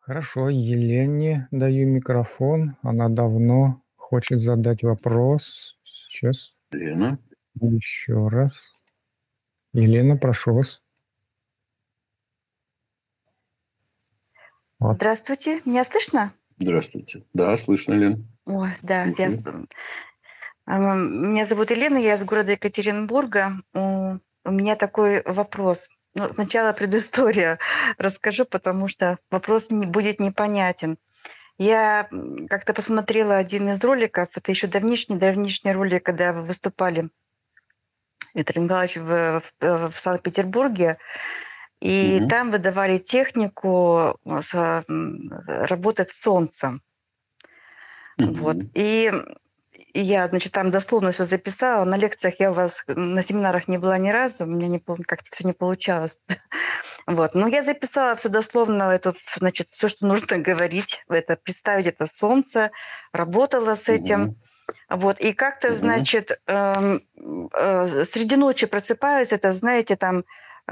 Хорошо, Елене даю микрофон. Она давно хочет задать вопрос. Сейчас Лена. еще раз. Елена, прошу вас. Вот. Здравствуйте, меня слышно? Здравствуйте. Да, слышно, Лен. Ой, да, Слушаю. меня зовут Елена, я из города Екатеринбурга. У меня такой вопрос. Ну, сначала предыстория расскажу, потому что вопрос будет непонятен. Я как-то посмотрела один из роликов, это еще давнишний ролик, когда вы выступали, Виктор Николаевич, в Санкт-Петербурге, и там вы давали технику работать с солнцем. Вот. И я, значит, там дословно все записала. На лекциях я у вас, на семинарах не была ни разу. У меня как-то все не получалось. Вот. Но я записала все дословно, это, значит, все, что нужно говорить, это представить это солнце, работала с этим. Вот. И как-то, значит, среди ночи просыпаюсь, это, знаете, там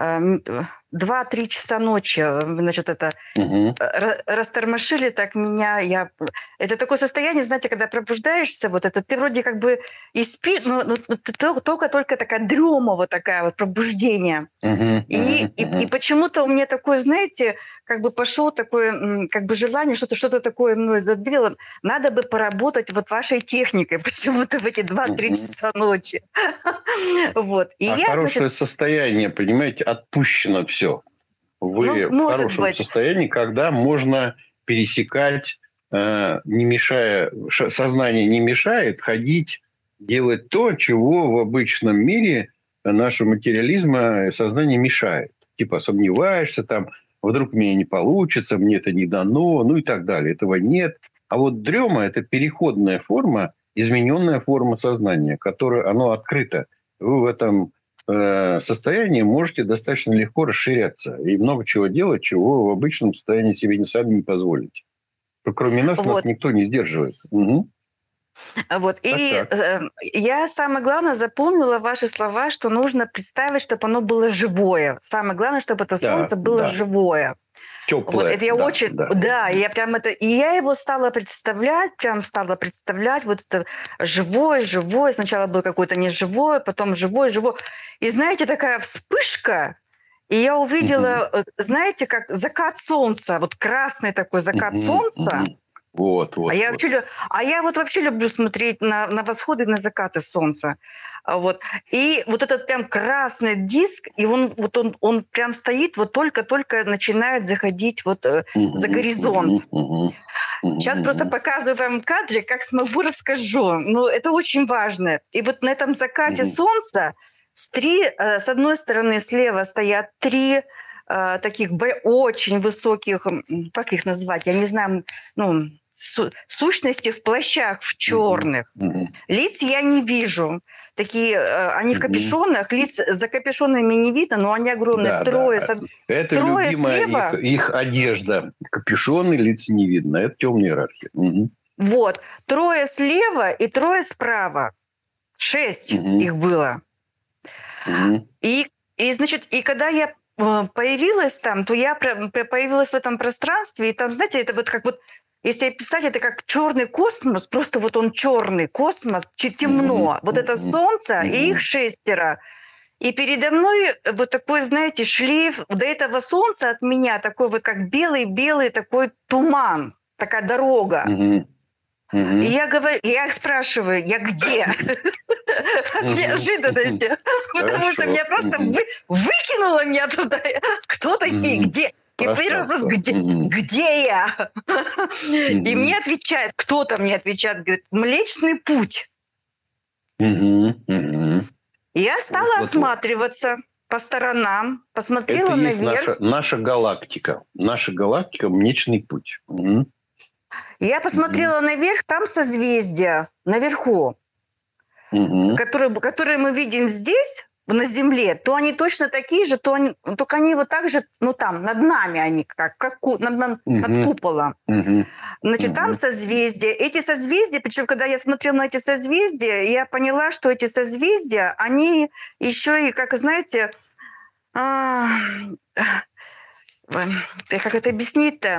2-3 часа ночи, значит, это растормошили так меня. Это такое состояние, знаете, когда пробуждаешься, вот это ты вроде как бы и спишь, но только такая дрема, вот такая вот пробуждение. И почему-то у меня такое, знаете, как бы пошло такое, как бы желание, что-то такое мной задвигло. Надо бы поработать вот вашей техникой почему-то в эти 2-3 часа ночи. Вот. И я, хорошее состояние, понимаете, отпущено все. Вы в хорошем состоянии, когда можно пересекать, не мешая, сознание не мешает ходить, делать то, чего в обычном мире нашего материализма сознание мешает. Типа сомневаешься там, вдруг мне не получится, мне это не дано, ну и так далее. Этого нет. А вот дрема – это переходная форма, измененная форма сознания, которая, оно открыто. Вы в этом состоянии можете достаточно легко расширяться и много чего делать, чего в обычном состоянии себе сами не позволите. Кроме нас никто не сдерживает. Вот. И я, самое главное, запомнила ваши слова, что нужно представить, чтобы оно было живое. Самое главное, чтобы это солнце было живое. Теплое. Вот это я очень... Да, я прям это... И я его стала представлять, вот это живое. Сначала было какое-то неживое, потом живое. И знаете, такая вспышка, и я увидела, знаете, как закат солнца, вот красный такой закат солнца. Я вообще люблю смотреть на восходы и на закаты солнца. Вот. И вот этот прям красный диск, и он прям стоит, вот только-только начинает заходить вот за горизонт. Сейчас просто показываю вам в кадре, как смогу, расскажу. Ну, это очень важно. И вот на этом закате солнца с одной стороны слева стоят 3 таких очень высоких, как их назвать, я не знаю, ну, сущности в плащах, в черных. Лиц я не вижу. Такие, они в капюшонах, лиц за капюшонами не видно, но они огромные. Да, трое это любимая слева. Их одежда. Капюшоны, лиц не видно. Это темная иерархия. Вот. 3 слева и 3 справа. 6 их было. И, значит, и когда я появилась там, то я появилась в этом пространстве, и там, знаете, это вот как вот, если описать, это как черный космос, просто вот он черный космос, темно. Вот это солнце, и их 6. И передо мной вот такой, знаете, шлейф до этого солнца от меня, такой вот как белый-белый такой туман, такая дорога. И я их спрашиваю, я где? От неожиданности. Потому что меня просто выкинуло меня туда. Кто такие? Где? И первый вопрос, где я? И мне отвечает, кто-то мне отвечает, говорит, Млечный Путь. Я стала осматриваться по сторонам, посмотрела наверх. Это наша галактика. Наша галактика – Млечный Путь. Я посмотрела наверх, там созвездия наверху, которые мы видим здесь, на Земле, то они точно такие же, только они вот так же, ну там, над нами они, как над куполом. Значит, там созвездия. Эти созвездия, причем, когда я смотрела на эти созвездия, я поняла, что эти созвездия, они еще и, как знаете, как это объяснить-то?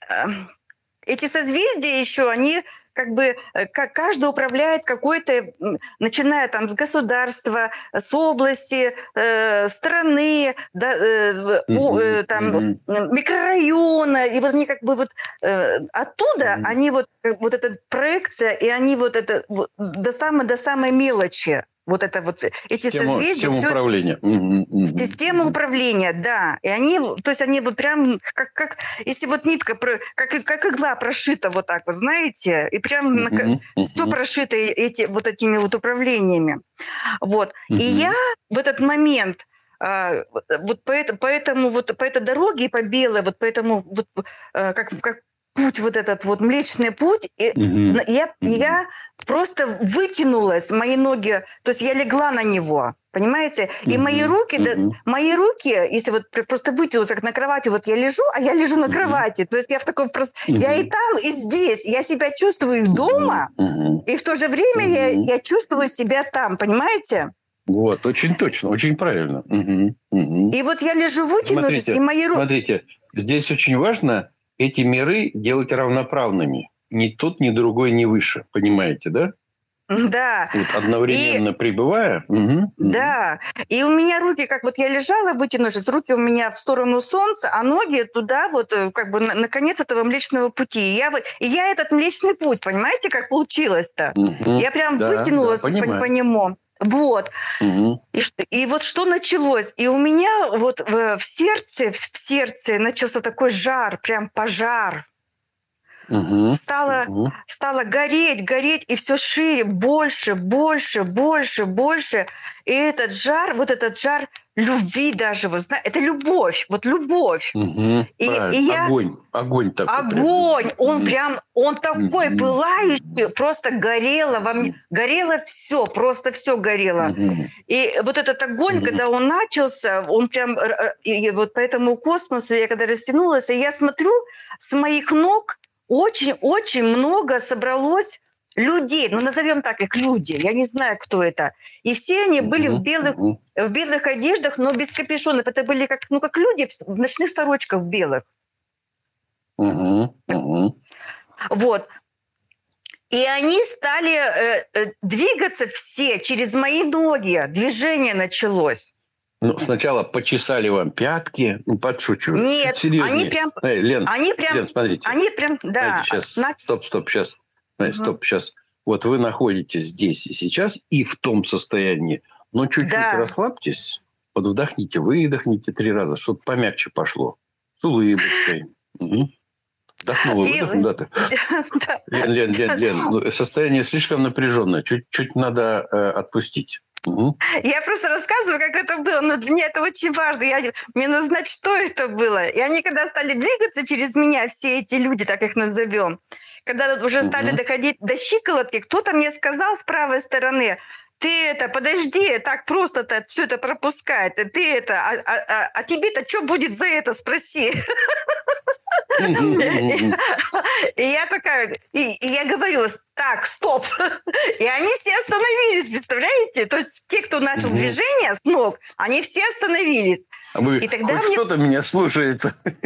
эти созвездия еще, они как бы, как каждый управляет какой-то, начиная там с государства, с области, страны, да, там, микрорайона, и вот они как бы вот оттуда, они вот эта проекция, и они вот это до самой мелочи. Вот это вот эти созвездия. Система управления. Система управления, да. И они, то есть они вот прям, как если вот нитка, как игла прошита вот так вот, знаете, и прям все прошито этими вот управлениями. Вот. И я в этот момент вот по этой дороге, по белой, вот по этому, вот, как путь, вот этот вот Млечный Путь, я просто вытянулась, мои ноги, то есть я легла на него, понимаете? И мои руки, если вот просто вытянулась, как на кровати, вот я лежу, а я лежу на кровати, то есть я в таком я и там, и здесь, я себя чувствую дома, и в то же время я чувствую себя там, понимаете? Вот, очень точно, очень правильно. И вот я лежу, вытянувшись, и мои руки... Смотрите, здесь очень важно эти миры делать равноправными. Ни тот, ни другой, ни выше. Понимаете, да? Да. Вот одновременно пребывая. Да. И у меня руки, как вот я лежала, вытянувшись, руки у меня в сторону солнца, а ноги туда, вот как бы на конец этого Млечного Пути. И я этот Млечный Путь, понимаете, как получилось-то? Я прям вытянулась по нему. Вот. И вот что началось? И у меня вот в сердце начался такой жар, прям пожар. Стало гореть, и все шире, больше. И этот жар любви даже, вот знаете, это любовь, вот любовь. И я... Огонь такой. Огонь, он такой пылающий, просто горело во мне, горело все, просто все горело. И вот этот огонь, когда он начался, он прям, и вот по этому космосу, я когда растянулась, и я смотрю, с моих ног очень много собралось людей, ну назовем так их люди, я не знаю, кто это. И все они были в белых одеждах, но без капюшонов. Это были как люди в ночных сорочках белых. Вот. И они стали двигаться все через мои ноги. Движение началось. Ну, сначала почесали вам пятки, подшучиваю. Нет, они прям... Лен, смотрите. Они прям, да. Сейчас, стоп, сейчас. Сейчас. Вот вы находитесь здесь и сейчас, и в том состоянии. Но чуть-чуть расслабьтесь, вот вдохните, выдохните 3 раза, чтобы помягче пошло. С улыбочкой. Вдохнула, выдохнула, да ты? Лен, состояние слишком напряженное. Чуть надо отпустить. Я просто рассказываю, как это было, но для меня это очень важно. Мне нужно знать, что это было. И они, когда стали двигаться через меня, все эти люди, так их назовем, когда уже стали доходить до щиколотки, кто-то мне сказал с правой стороны: ты подожди, так просто-то все это пропускает. Ты а тебе-то что будет за это, спроси. И я такая, и я говорю: так, стоп. И они все остановились, представляете? То есть те, кто начал движение с ног, они все остановились. А вы, и тогда хоть кто-то меня слушает.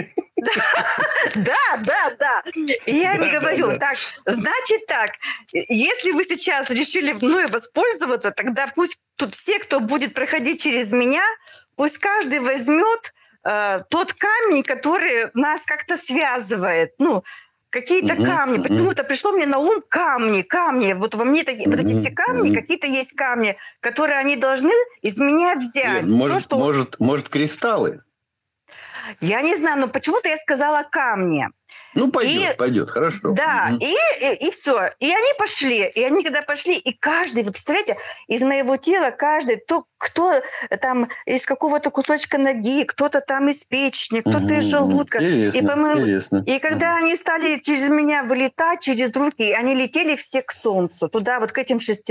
Да. И я им говорю: так, значит так, если вы сейчас решили мной воспользоваться, тогда пусть тут все, кто будет проходить через меня, пусть каждый возьмет тот камень, который нас как-то связывает. Ну, какие-то камни. Почему-то пришло мне на ум камни. Вот во мне такие, вот эти все камни, какие-то есть камни, которые они должны из меня взять. Может, кристаллы? Я не знаю, но почему-то я сказала камни. Ну, пойдет, хорошо. Да, и все. И они пошли. И они когда пошли, и каждый, вы представляете, из моего тела каждый, кто там из какого-то кусочка ноги, кто-то там из печени, кто-то из желудка. Интересно. И когда они стали через меня вылетать, через руки, они летели все к солнцу, туда вот к этим 6.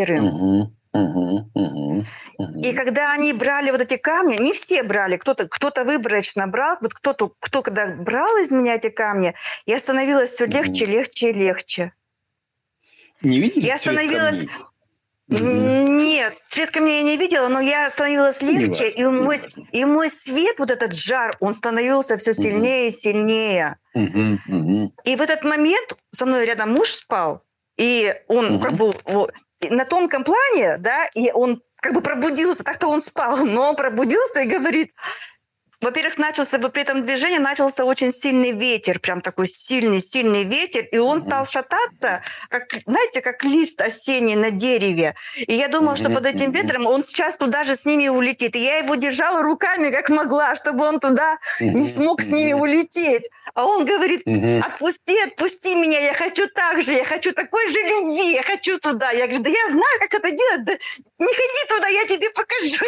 И когда они брали вот эти камни, не все брали, кто-то выборочно брал, вот кто когда брал из меня эти камни, я становилась все легче. Не видите? Я становилась... Нет, свет камней я не видела, но я становилась легче, и мой свет, вот этот жар, он становился все сильнее и сильнее. И в этот момент со мной рядом муж спал, и он как бы на тонком плане, да, и он как бы пробудился, так-то он спал, но он пробудился и говорит... Во-первых, при этом движении начался очень сильный ветер, прям такой сильный ветер, и он стал шататься, как, знаете, как лист осенний на дереве. И я думала, что под этим ветром он сейчас туда же с ними улетит. И я его держала руками, как могла, чтобы он туда не смог с ними улететь. А он говорит, отпусти меня, я хочу так же, я хочу такой же любви, я хочу туда. Я говорю, да я знаю, как это делать, да не ходи туда, я тебе покажу.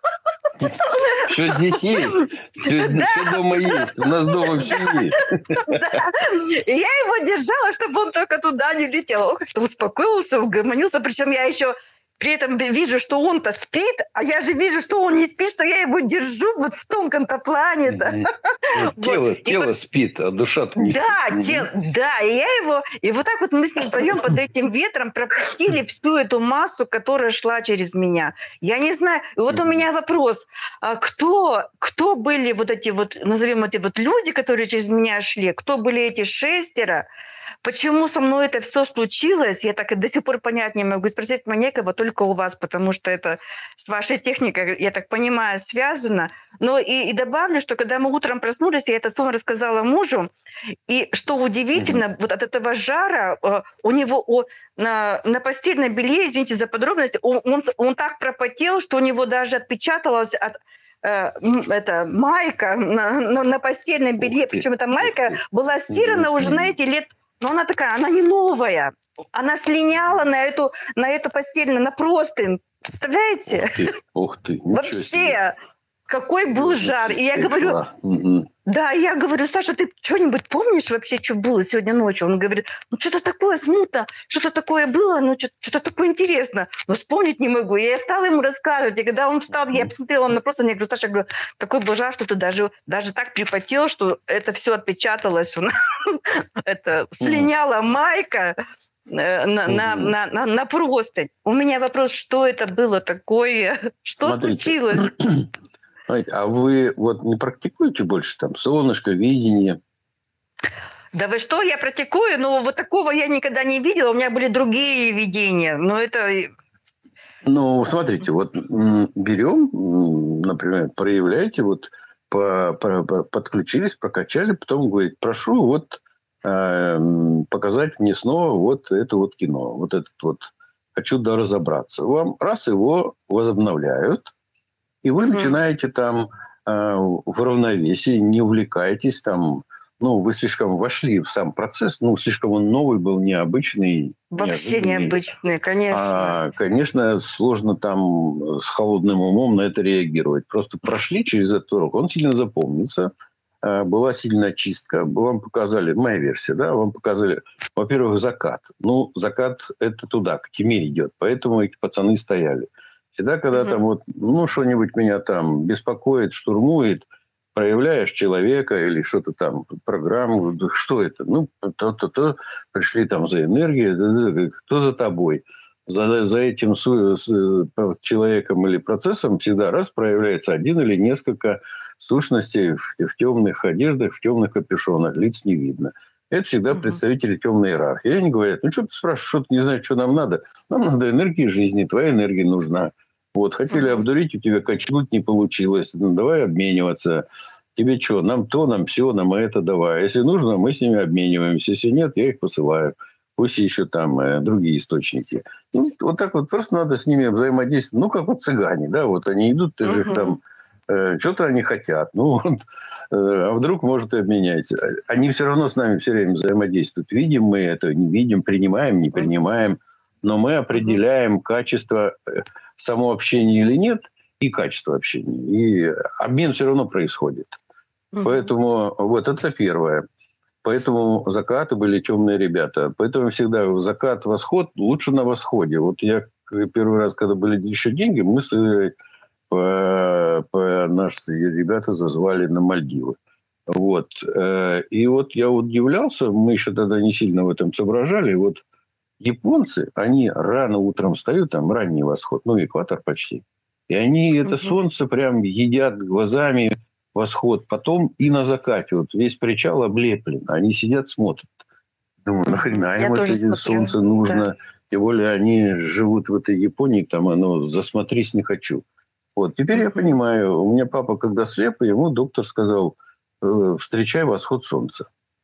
Что здесь есть? Все дома есть. У нас дома все есть. И я его держала, чтобы он только туда не летел. Он как-то успокоился, угомонился. Причем я еще при этом вижу, что он-то спит, а я же вижу, что он не спит, что я его держу вот в тонком-то плане. Да. Тело спит, а душа-то не спит. Да, и я его... И вот так вот мы с ним вдвоем под этим ветром пропустили всю эту массу, которая шла через меня. Я не знаю. И вот у меня вопрос. Кто были вот эти вот, назовем эти вот люди, которые через меня шли? Кто были эти 6? Почему со мной это все случилось, я так и до сих пор понять не могу. Спросить некого, только у вас, потому что это с вашей техникой, я так понимаю, связано. Но и добавлю, что когда мы утром проснулись, я этот сон рассказала мужу, и что удивительно, вот от этого жара у него на постельном белье, извините за подробности, он так пропотел, что у него даже отпечаталось эта майка на постельном белье. Причем эта майка была стирана уже, знаете, лет... Но она такая, она не новая. Она слиняла на эту постель, на простынь. Представляете? Ух ты. Вообще, какой был жар. И я говорю... Да, я говорю, Саша, ты что-нибудь помнишь вообще, что было сегодня ночью? Он говорит, ну что-то такое смутно, что-то такое было, ну что-то такое интересно. Но вспомнить не могу. И я стала ему рассказывать. И когда он встал, я посмотрела на просто, я говорю, Саша, говорю, такой был жар, что ты даже так припотел, что это все отпечаталось. Это слиняла майка на простынь. У меня вопрос, что это было такое? Что случилось? А вы вот не практикуете больше там солнышковидение? Да вы что, я практикую, но вот такого я никогда не видела. У меня были другие видения, но это... Ну, смотрите, вот берем, например, проявляете, вот подключились, прокачали, потом говорит, прошу вот показать мне снова вот это вот кино, вот этот вот, хочу разобраться. Вам раз его возобновляют, и вы начинаете там в равновесии, не увлекаетесь там, ну, вы слишком вошли в сам процесс, ну, слишком он новый был, необычный. Вообще необычный, конечно. Конечно, сложно там с холодным умом на это реагировать. Просто прошли через этот урок, он сильно запомнился, была сильная чистка. Вам показали, моя версия, да, вам показали, во-первых, закат. Ну, закат это туда, к тьме идет, поэтому эти пацаны стояли. Всегда, когда там вот, ну, что-нибудь меня там беспокоит, штурмует, проявляешь человека или что-то там, программу, что это? Ну, то пришли там за энергией, кто за тобой? За этим человеком или процессом всегда раз проявляется один или несколько сущностей в темных одеждах, в темных капюшонах, лиц не видно. Это всегда представители темной иерархии. И они говорят, ну, что ты спрашиваешь, что ты не знаешь, что нам надо? Нам надо энергии жизни, твоя энергия нужна. Вот, хотели обдурить, у тебя качнуть не получилось. Ну, давай обмениваться. Тебе что, нам то, нам все, нам это давай. Если нужно, мы с ними обмениваемся. Если нет, я их посылаю. Пусть еще там другие источники. Ну, вот так вот просто надо с ними взаимодействовать. Ну, как вот цыгане, да, вот они идут, ты же там, что-то они хотят. Ну, вот, а вдруг, может, и обменяется. Они все равно с нами все время взаимодействуют. Видим мы это, не видим, принимаем, не принимаем. Но мы определяем качество самого общения или нет и качество общения. И обмен все равно происходит. Поэтому вот это первое. Поэтому закаты были темные ребята. Поэтому всегда закат, восход лучше на восходе. Вот я первый раз, когда были еще деньги, мы наши ребята зазвали на Мальдивы. Вот. И вот я удивлялся, мы еще тогда не сильно в этом соображали. Вот Японцы, они рано утром встают, там ранний восход, ну, экватор почти. И они это солнце прям едят глазами, восход. Потом и на закате. Вот весь причал облеплен. Они сидят, смотрят. Думаю, нахрена им это солнце нужно? Да. Тем более они живут в этой Японии, там оно засмотрись не хочу. Вот. Теперь я понимаю, у меня папа, когда слеп, ему доктор сказал, встречай восход солнца.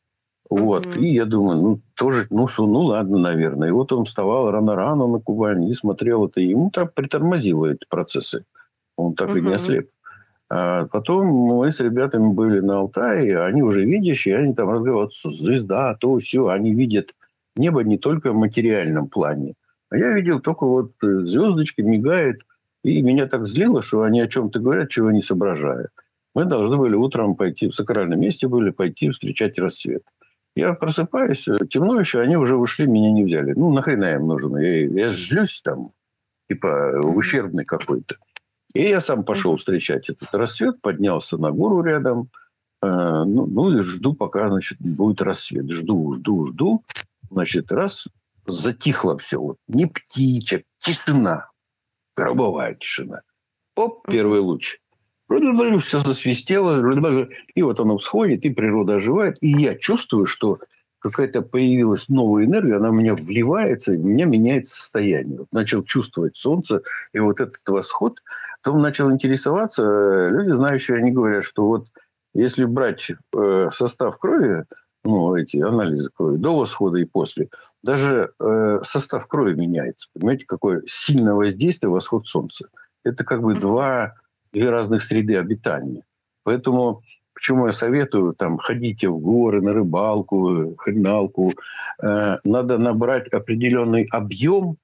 Вот. И я думаю, ну, тоже, ну, ладно, наверное. И вот он вставал рано-рано на Кубани и смотрел это. Ему так притормозило эти процессы. Он так и не ослеп. А потом мы с ребятами были на Алтае, они уже видящие, они там разговаривают, звезда, то, все. Они видят небо не только в материальном плане. А я видел только вот звездочки мигает. И меня так злило, что они о чем-то говорят, чего не соображая. Мы должны были утром пойти, в сакральном месте были, пойти встречать рассвет. Я просыпаюсь, темно еще, они уже ушли, меня не взяли. Ну, нахрена им нужно? Я злюсь там, типа ущербный какой-то. И я сам пошел встречать этот рассвет, поднялся на гору рядом. Ну и жду, пока, значит, будет рассвет. Жду. Значит, раз, затихло все. Вот, ни птичек, тишина. Гробовая тишина. Оп, первый луч. Все засвистело. И вот оно всходит, и природа оживает. И я чувствую, что какая-то появилась новая энергия, она в меня вливается, и у меня меняется состояние. Вот начал чувствовать солнце, и вот этот восход. Потом начал интересоваться. Люди знающие, они говорят, что вот если брать состав крови, ну, эти анализы крови, до восхода и после, даже состав крови меняется. Понимаете, какое сильное воздействие восход солнца. Это как бы две разных среды обитания. Поэтому, почему я советую, там, ходите в горы, на рыбалку, хреналку, надо набрать определенный объем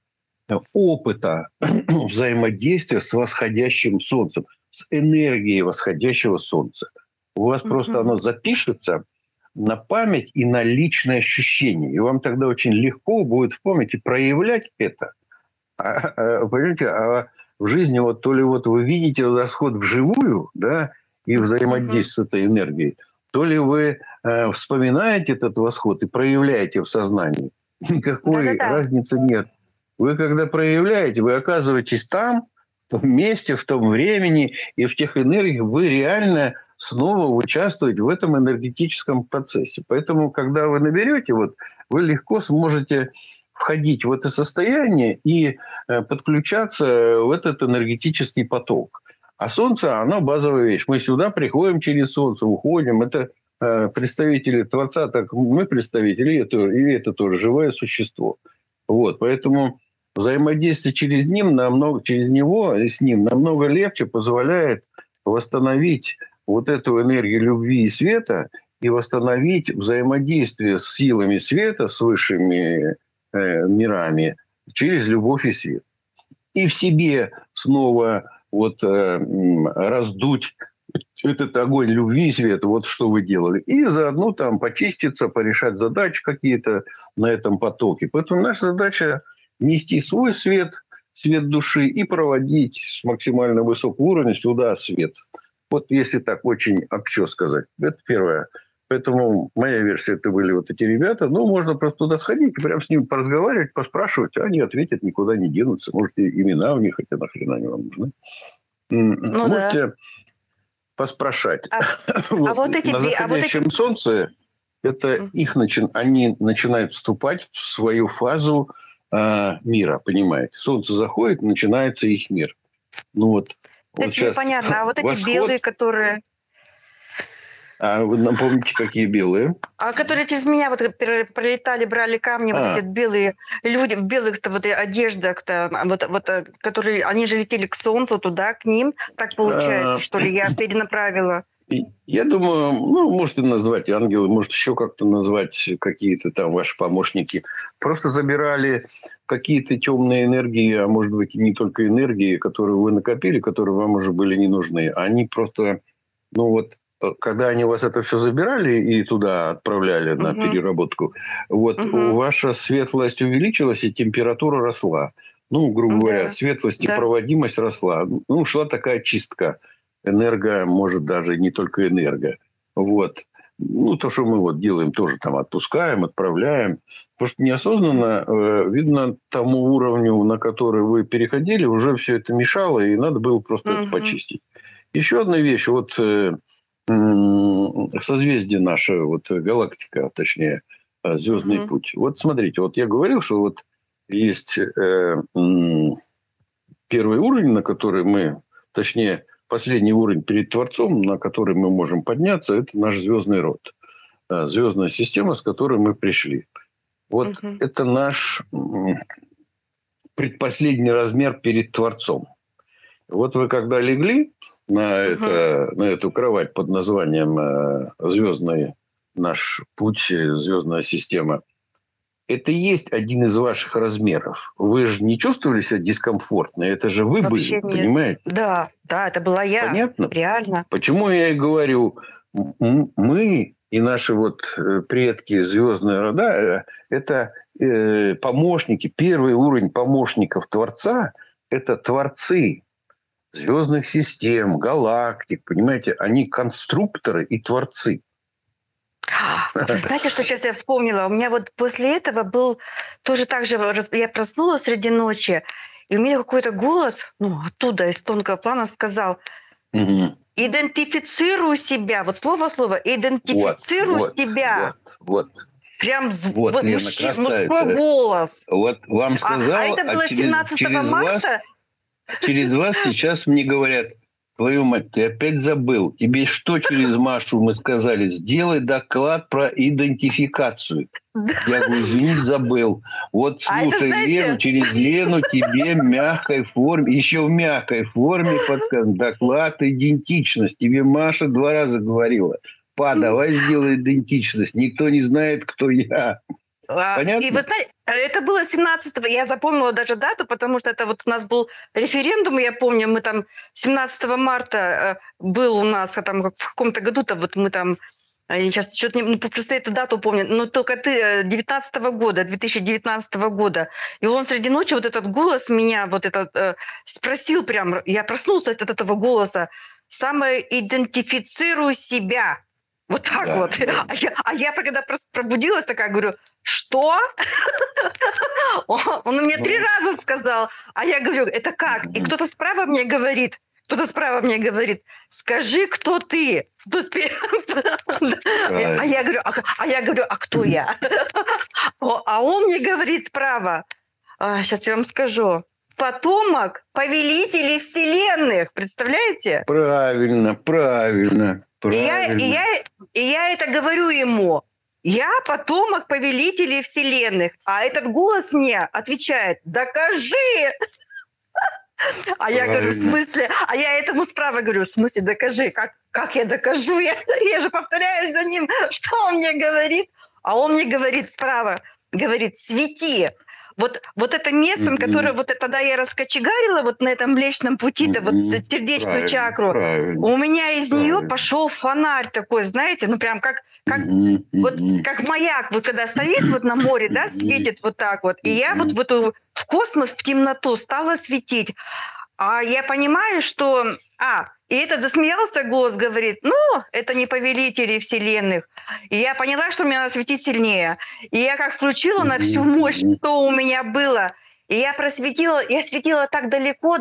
опыта взаимодействия с восходящим солнцем, с энергией восходящего солнца. У вас просто оно запишется на память и на личное ощущение. И вам тогда очень легко будет в памяти проявлять это. Понимаете, а в жизни вот то ли вот вы видите восход вживую, да, и взаимодействие с этой энергией, то ли вы вспоминаете этот восход и проявляете в сознании. Никакой разницы нет. Вы когда проявляете, вы оказываетесь там, в том месте, в том времени и в тех энергиях, вы реально снова участвуете в этом энергетическом процессе. Поэтому, когда вы наберете, вот, вы легко сможете входить в это состояние и подключаться в этот энергетический поток. А Солнце, оно базовая вещь. Мы сюда приходим через Солнце, уходим. Это представители Творца, так мы представители, и это тоже живое существо. Вот, поэтому взаимодействие через него и с ним намного легче позволяет восстановить вот эту энергию любви и света и восстановить взаимодействие с силами света, с высшими мирами через любовь и свет. И в себе снова вот раздуть этот огонь любви и света, вот что вы делали. И заодно там почиститься, порешать задачи какие-то на этом потоке. Поэтому наша задача нести свой свет, свет души и проводить с максимально высокого уровня сюда свет. Вот если так очень общо сказать. Это первое. Поэтому моя версия, это были вот эти ребята. Ну, можно просто туда сходить и прям с ними поразговаривать, поспрашивать. Они ответят, никуда не денутся. Можете имена у них, хотя нахрена они вам нужны. Ну, можете поспрашать. Вот эти... На заходящем солнце это они начинают вступать в свою фазу мира, понимаете. Солнце заходит, начинается их мир. Ну вот. Это тебе понятно. А вот эти белые, которые... А вы напомните, какие белые? А которые через меня вот пролетали, брали камни, вот эти белые люди, в белых-то вот одеждах-то, вот, которые, они же летели к солнцу туда, к ним. Так получается, что ли, я перенаправила? Я думаю, ну, можете назвать ангелы, может, еще как-то назвать какие-то там ваши помощники. Просто забирали какие-то темные энергии, а может быть, и не только энергии, которые вы накопили, которые вам уже были не нужны. Они просто, ну вот, когда они у вас это все забирали и туда отправляли на переработку, вот ваша светлость увеличилась и температура росла. Ну, грубо говоря, светлость и проводимость росла. Ну, шла такая чистка. Энерго, может, даже не только энерго. Вот. ну, то, что мы вот делаем, тоже там отпускаем, отправляем. Просто неосознанно, видно, тому уровню, на который вы переходили, уже все это мешало, и надо было просто это почистить. Еще одна вещь. Вот созвездие наше, вот галактика, точнее, звездный путь. Вот смотрите, вот я говорил, что вот есть первый уровень, на который мы, точнее, последний уровень перед Творцом, на который мы можем подняться, это наш звездный род. Звездная система, с которой мы пришли. Вот это наш предпоследний размер перед Творцом. Вот вы когда легли на эту кровать под названием «Звездный наш путь», «Звездная система», это и есть один из ваших размеров. Вы же не чувствовали себя дискомфортно? Это же вы Вообще были, нет. понимаете? Да, это была я. Понятно? Реально. Почему я и говорю, мы и наши вот предки звездные рода, это помощники, первый уровень помощников Творца, это творцы звездных систем, галактик, понимаете? Они конструкторы и творцы. Вы знаете, что сейчас я вспомнила? У меня вот после этого был тоже так же, я проснулась среди ночи, и у меня какой-то голос, оттуда, из тонкого плана сказал, идентифицируй себя, вот слово-слово, идентифицируй себя. Вот. Прям вот Лена, мужской голос. Вот вам сказал, это было 17 марта? Через вас сейчас мне говорят, твою мать, ты опять забыл. Тебе что через Машу мы сказали? Сделай доклад про идентификацию. Я говорю, извините, забыл. Вот слушай, Лену, через Лену тебе в мягкой форме, еще в мягкой форме подсказано. Доклад идентичность. Тебе Маша 2 раза говорила. Давай сделай идентичность. Никто не знает, кто я. Понятно? И вы знаете, это было 17-го, я запомнила даже дату, потому что это вот у нас был референдум, я помню, мы там 17 марта был у нас, там в каком-то году-то вот мы там, я сейчас что-то не, просто эту дату помню, но только 2019 года. И он среди ночи, вот этот голос меня, вот этот, спросил прям, я проснулся от этого голоса, самоидентифицируй себя. Вот так вот. Да. А я когда пробудилась, такая говорю, что? Он мне 3 раза сказал. А я говорю, это как? И кто-то справа мне говорит, скажи, кто ты? А я говорю, а кто я? А он мне говорит справа, сейчас я вам скажу, потомок повелителей вселенных. Представляете? Правильно. И я это говорю ему. Я потомок повелителей вселенных. А этот голос мне отвечает, докажи. А я говорю, в смысле? А я этому справа говорю, в смысле, докажи? Как я докажу? Я же повторяю за ним, что он мне говорит. А он мне говорит справа, говорит, свети. Вот это место, которое вот тогда я раскочегарила вот на этом Млечном пути-то, вот сердечную чакру, у меня из нее пошел фонарь такой, знаете, прям как маяк, вот когда стоит вот на море, да, светит вот так вот. И я вот в космос, в темноту стала светить. А я понимаю, что... И этот засмеялся голос, говорит, это не повелители вселенных. И я поняла, что мне надо светить сильнее. И я как включила на всю мощь, что у меня было. И я светила так далеко.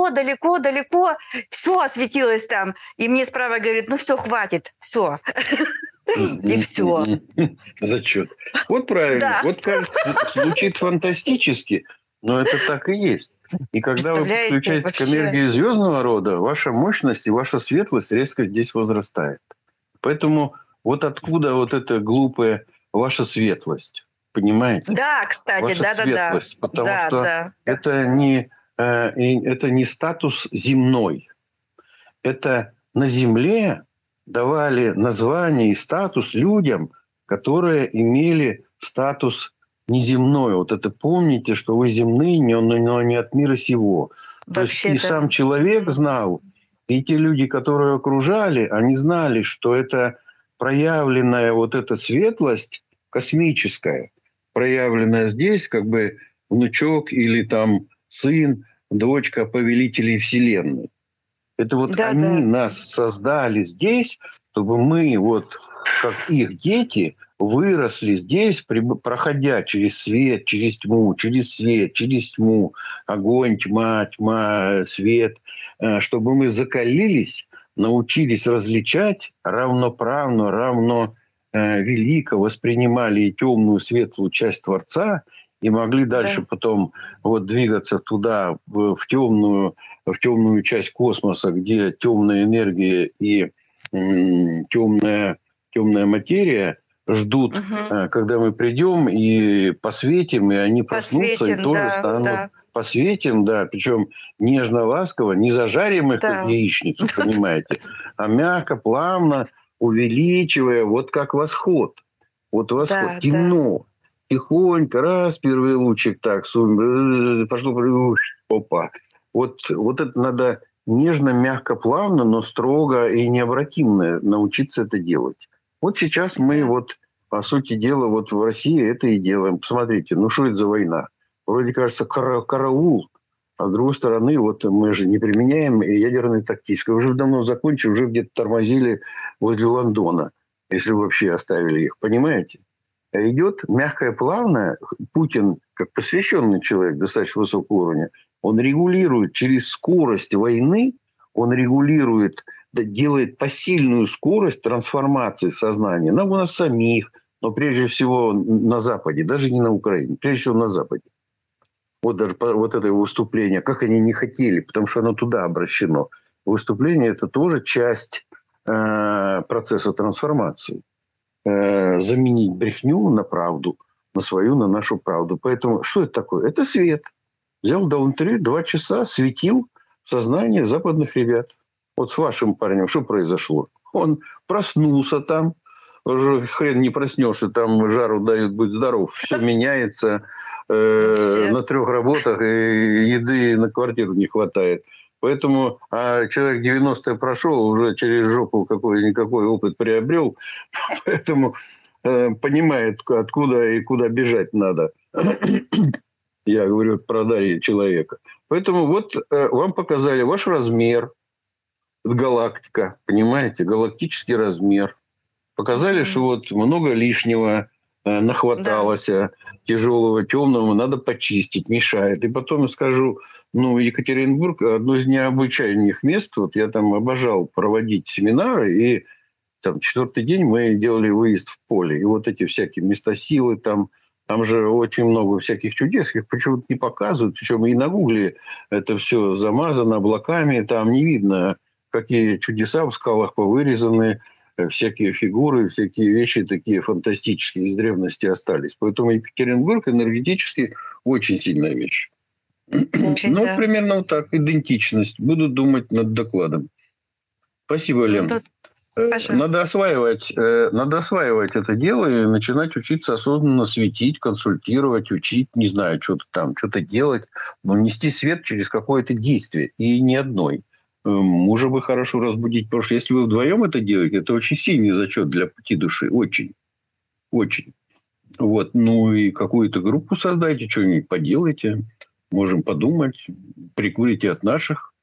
Все осветилось там. И мне справа говорит, все, хватит, все. И все. Зачет. Вот правильно. Да. Вот, кажется, звучит фантастически, но это так и есть. И когда вы подключаетесь к энергии звездного рода, ваша мощность и ваша светлость резко здесь возрастает. Поэтому вот откуда вот эта глупая ваша светлость, понимаете? Да, кстати, ваша светлость, потому что это не статус земной. Это на земле давали название и статус людям, которые имели статус неземной. Вот это помните, что вы земные, но не от мира сего. То есть и сам человек знал, и те люди, которые окружали, они знали, что это проявленная вот эта светлость космическая, проявленная здесь, как бы внучок или там сын, дочка повелителей Вселенной. Это вот они нас создали здесь, чтобы мы вот как их дети выросли здесь, проходя через свет, через тьму, через свет, через тьму, огонь, тьма, тьма, свет, чтобы мы закалились, научились различать равноправно, равно велико воспринимали и темную, светлую часть Творца и могли дальше потом вот двигаться туда, в темную часть космоса, где темная энергия и темная материя ждут, когда мы придем и посветим, и они проснутся, и тоже станут... Посветим, да, причем нежно-ласково, не зажарим их, как яичницу, понимаете, а мягко, плавно, увеличивая, вот как восход. Вот восход. Темно. Тихонько, раз, первый лучик, так, пошло, опа. Вот это надо нежно, мягко, плавно, но строго и необратимо научиться это делать. Вот сейчас мы вот, по сути дела, вот в России это и делаем. Посмотрите, ну что это за война? Вроде кажется караул, а с другой стороны, вот мы же не применяем ядерные тактические. Уже давно закончили, уже где-то тормозили возле Лондона, если вообще оставили их. Понимаете? Идет мягкое, плавное. Путин, как посвященный человек достаточно высокого уровня, он регулирует через скорость войны, он регулирует, делает посильную скорость трансформации сознания. У нас самих, но прежде всего на Западе, даже не на Украине, прежде всего на Западе. Вот даже вот это выступление, как они не хотели, потому что оно туда обращено. Выступление – это тоже часть процесса трансформации. Заменить брехню на правду, на свою, на нашу правду. Поэтому что это такое? Это свет. Взял даунтрю, 2 часа светил в сознание западных ребят. Вот с вашим парнем что произошло? Он проснулся там, уже хрен не проснешься, там жару дают, будь здоров. Все меняется. На 3 работах и еды на квартиру не хватает. Поэтому человек 90 прошел, уже через жопу какой-никакой опыт приобрел. Поэтому понимает, откуда и куда бежать надо. Я говорю про Дарья человека. Поэтому вот вам показали ваш размер. Галактика, понимаете? Галактический размер. Показали, что вот много лишнего нахваталось, тяжелого, темного, надо почистить, мешает. И потом скажу, Екатеринбург – одно из необычайных мест. Вот я там обожал проводить семинары, и там 4-й день мы делали выезд в поле. И вот эти всякие места силы, там же очень много всяких чудес, их почему-то не показывают. Причем и на Гугле это все замазано облаками, там не видно, какие чудеса в скалах повырезаны, всякие фигуры, всякие вещи такие фантастические из древности остались. Поэтому Екатеринбург энергетически очень сильная вещь. Примерно вот так, идентичность. Буду думать над докладом. Спасибо, Лен. Надо осваивать это дело и начинать учиться осознанно светить, консультировать, учить, не знаю, что-то делать, но нести свет через какое-то действие. И не одной. Мужа бы хорошо разбудить, потому что если вы вдвоем это делаете, это очень сильный зачет для пути души. Очень. Очень. Вот. И какую-то группу создайте, что-нибудь поделайте. Можем подумать. Прикурите от наших.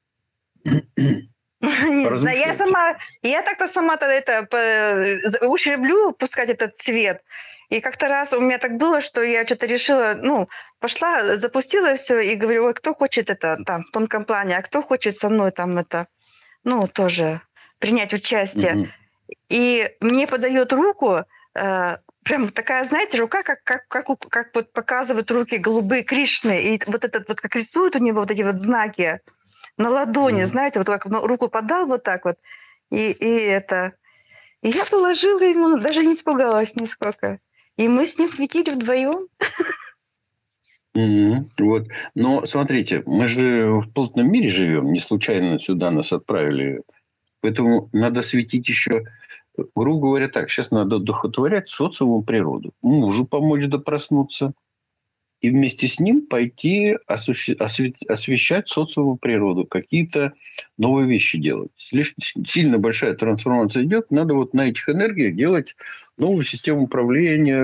Не знаю, я так-то сама-то очень люблю пускать этот цвет. И как-то раз у меня так было, что я что-то решила, пошла, запустила все и говорю, ой, кто хочет это там в тонком плане, а кто хочет со мной там это, тоже принять участие. И мне подает руку, прям такая, знаете, рука, как вот показывают руки голубые Кришны. И вот этот вот, как рисуют у него вот эти вот знаки на ладони, знаете, вот как руку подал вот так вот. И я положила ему, даже не испугалась нисколько. И мы с ним светили вдвоем. Вот. Но смотрите, мы же в плотном мире живем, не случайно сюда нас отправили. Поэтому надо светить еще, грубо говоря, так, сейчас надо одухотворять социуму природу. Мужу помочь проснуться. И вместе с ним пойти освещать социуму природу. Какие-то новые вещи делать. Слишком сильно большая трансформация идет. Надо вот на этих энергиях делать новую систему управления.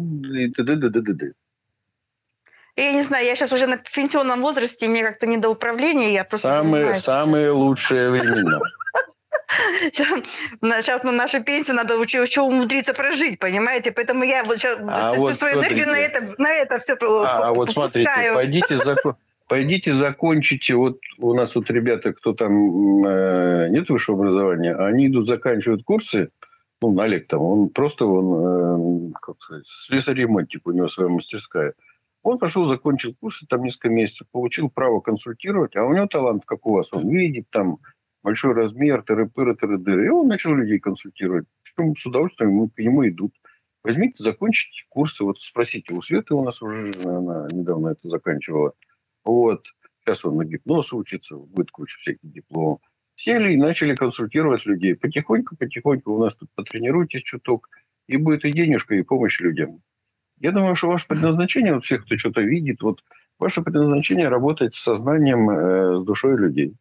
Я не знаю, я сейчас уже на пенсионном возрасте, мне как-то не до управления. Я просто самые лучшие времена. Сейчас на нашу пенсию надо еще умудриться прожить, понимаете? Поэтому я вот сейчас всю свою энергию на это все вот смотрите, пойдите закончите. Вот у нас вот ребята, кто там нет высшего образования, они идут заканчивают курсы. Ну, Олег там, он просто, как сказать, слесарь-ремонтник, у него своя мастерская. Он пошел, закончил курсы, там несколько месяцев, получил право консультировать, а у него талант, как у вас, он видит там большой размер, тыры-пыры, тыры-дыры. И он начал людей консультировать. Причем с удовольствием к нему идут. Возьмите, закончите курсы. Вот спросите, у Светы у нас уже, она недавно это заканчивала. Вот. Сейчас он на гипноз учится, будет куча всяких дипломов. Сели и начали консультировать людей. Потихоньку у нас тут потренируйтесь чуток. И будет и денежка, и помощь людям. Я думаю, что ваше предназначение, вот всех, кто что-то видит, вот ваше предназначение работать с сознанием, с душой людей.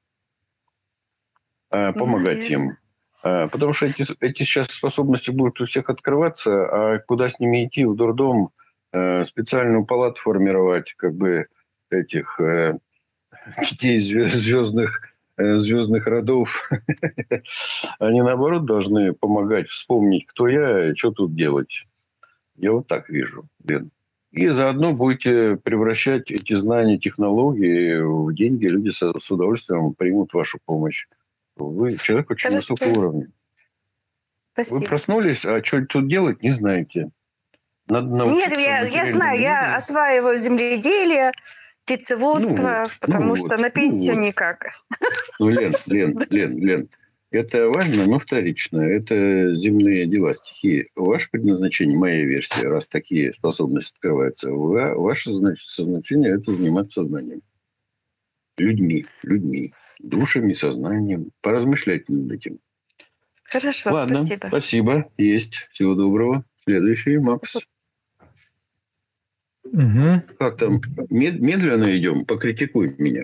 Помогать им. Потому что эти сейчас способности будут у всех открываться, а куда с ними идти в дурдом, специальную палату формировать, как бы этих детей звездных родов. Они, наоборот, должны помогать вспомнить, кто я и что тут делать. Я вот так вижу, Лен. И заодно будете превращать эти знания, технологии в деньги. Люди с удовольствием примут вашу помощь. Вы человек очень высокого уровня. Спасибо. Вы проснулись, а что тут делать, не знаете. Надо научиться. Нет, я знаю, я осваиваю земледелие, птицеводство, потому что на пенсию никак. Ну, Лен, это важно, но вторично. Это земные дела, стихии. Ваше предназначение, моя версия, раз такие способности открываются, ваше назначение – это заниматься сознанием. Людьми, душами, сознанием. Поразмышляйте над этим. Хорошо, ладно, спасибо. Спасибо. Есть. Всего доброго. Следующий, Макс. Угу. Как там? Медленно идем? Покритикуй меня.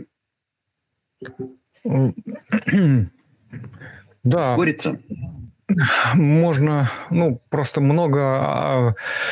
Да. Ускориться? Можно, просто много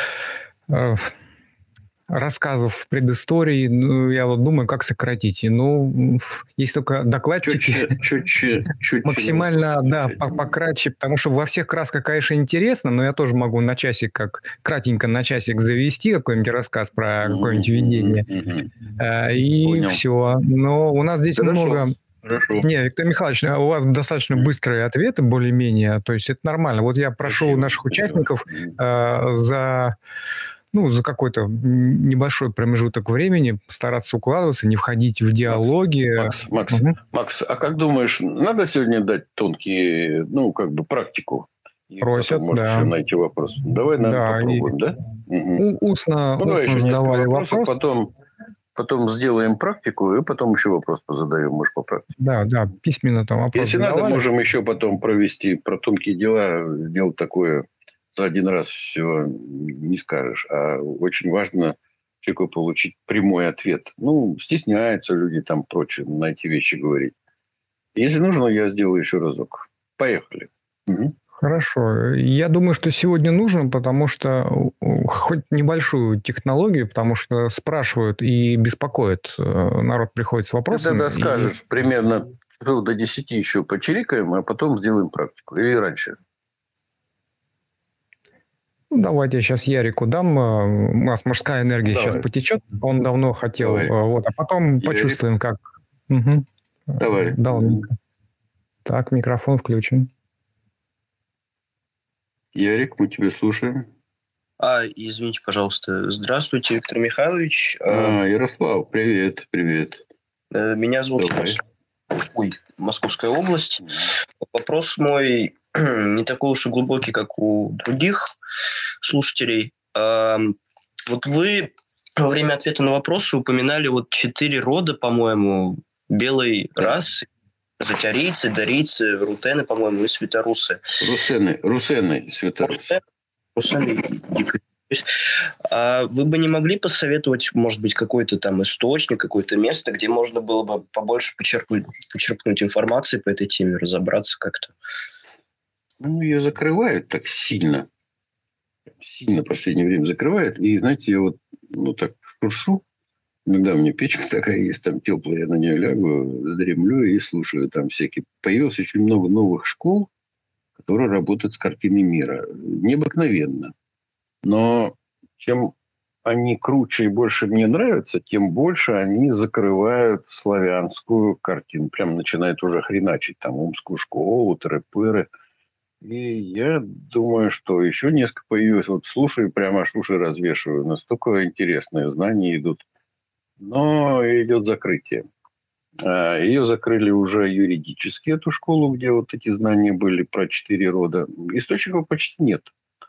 рассказов в предыстории. Я вот думаю, как сократить. Есть только докладчики. Чуть максимально, пократче, потому что во всех красках, конечно, интересно, но я тоже могу на часик, кратенько на часик завести какой-нибудь рассказ про какое-нибудь видение. И понял. Все. Но у нас здесь много... Хорошо. Не, Виктор Михайлович, у вас достаточно быстрые ответы, более-менее. То есть это нормально. Вот я прошу наших участников за какой-то небольшой промежуток времени стараться укладываться, не входить в диалоги. Макс, а как думаешь, надо сегодня дать тонкие, практику? Просят, может еще найти вопрос. Давай, наверное, попробуем, да? Устно задавали вопрос. Потом сделаем практику, и потом еще вопрос позадаем, может, по практике. Да, письменно там вопрос Если задавали. надо, можем еще потом провести про тонкие дела, делать такое. За один раз все не скажешь. А очень важно человеку получить прямой ответ. Стесняются люди там прочее на эти вещи говорить. Если нужно, я сделаю еще разок. Поехали. Угу. Хорошо. Я думаю, что сегодня нужно, потому что хоть небольшую технологию, потому что спрашивают и беспокоят. Народ приходит с вопросами. Ты тогда скажешь, примерно до 10 еще почирикаем, а потом сделаем практику. Или раньше. Давайте я сейчас Ярику дам. У нас мужская энергия сейчас потечет. Он давно хотел. А потом Ярик. Почувствуем, как. Угу. Давай. Давненько. Так, микрофон включен. Ярик, мы тебя слушаем. Извините, пожалуйста. Здравствуйте, Виктор Михайлович. Ярослав, привет. Меня зовут Московская область. Вопрос мой не такой уж и глубокий, как у других слушателей. Вот вы во время ответа на вопросы упоминали 4 рода, по-моему, белой расы. Затярийцы, дарийцы, рутены, по-моему, и светорусы. Русены, светорусы. Русены. А вы бы не могли посоветовать, может быть, какой-то там источник, какое-то место, где можно было бы побольше почерпнуть информации по этой теме, разобраться как-то? Ее закрывают так сильно. Сильно в последнее время закрывают. И, знаете, я так шуршу. Иногда у меня печка такая есть, там теплая, я на нее лягу, задремлю и слушаю там всякие. Появилось очень много новых школ, которые работают с картиной мира. Необыкновенно. Но чем они круче и больше мне нравятся, тем больше они закрывают славянскую картину. Прям начинают уже хреначить там Омскую школу, Тыры-Пыры. И я думаю, что еще несколько появилось. Вот слушаю, прямо аж уши развешиваю. Настолько интересные знания идут. Но идет закрытие. Ее закрыли уже юридически, эту школу, где вот эти знания были про 4 рода. Источников почти нет.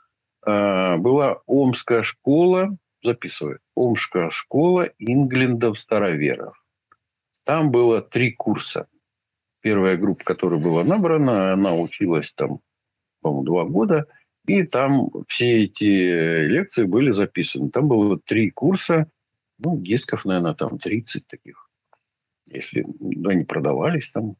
Была Омская школа, записывай, Омская школа Инглиндов-староверов. Там было 3 курса. Первая группа, которая была набрана, она училась там, по-моему, 2 года. И там все эти лекции были записаны. Там было 3 курса. Ну, дисков, наверное, там 30 таких. Если они продавались там.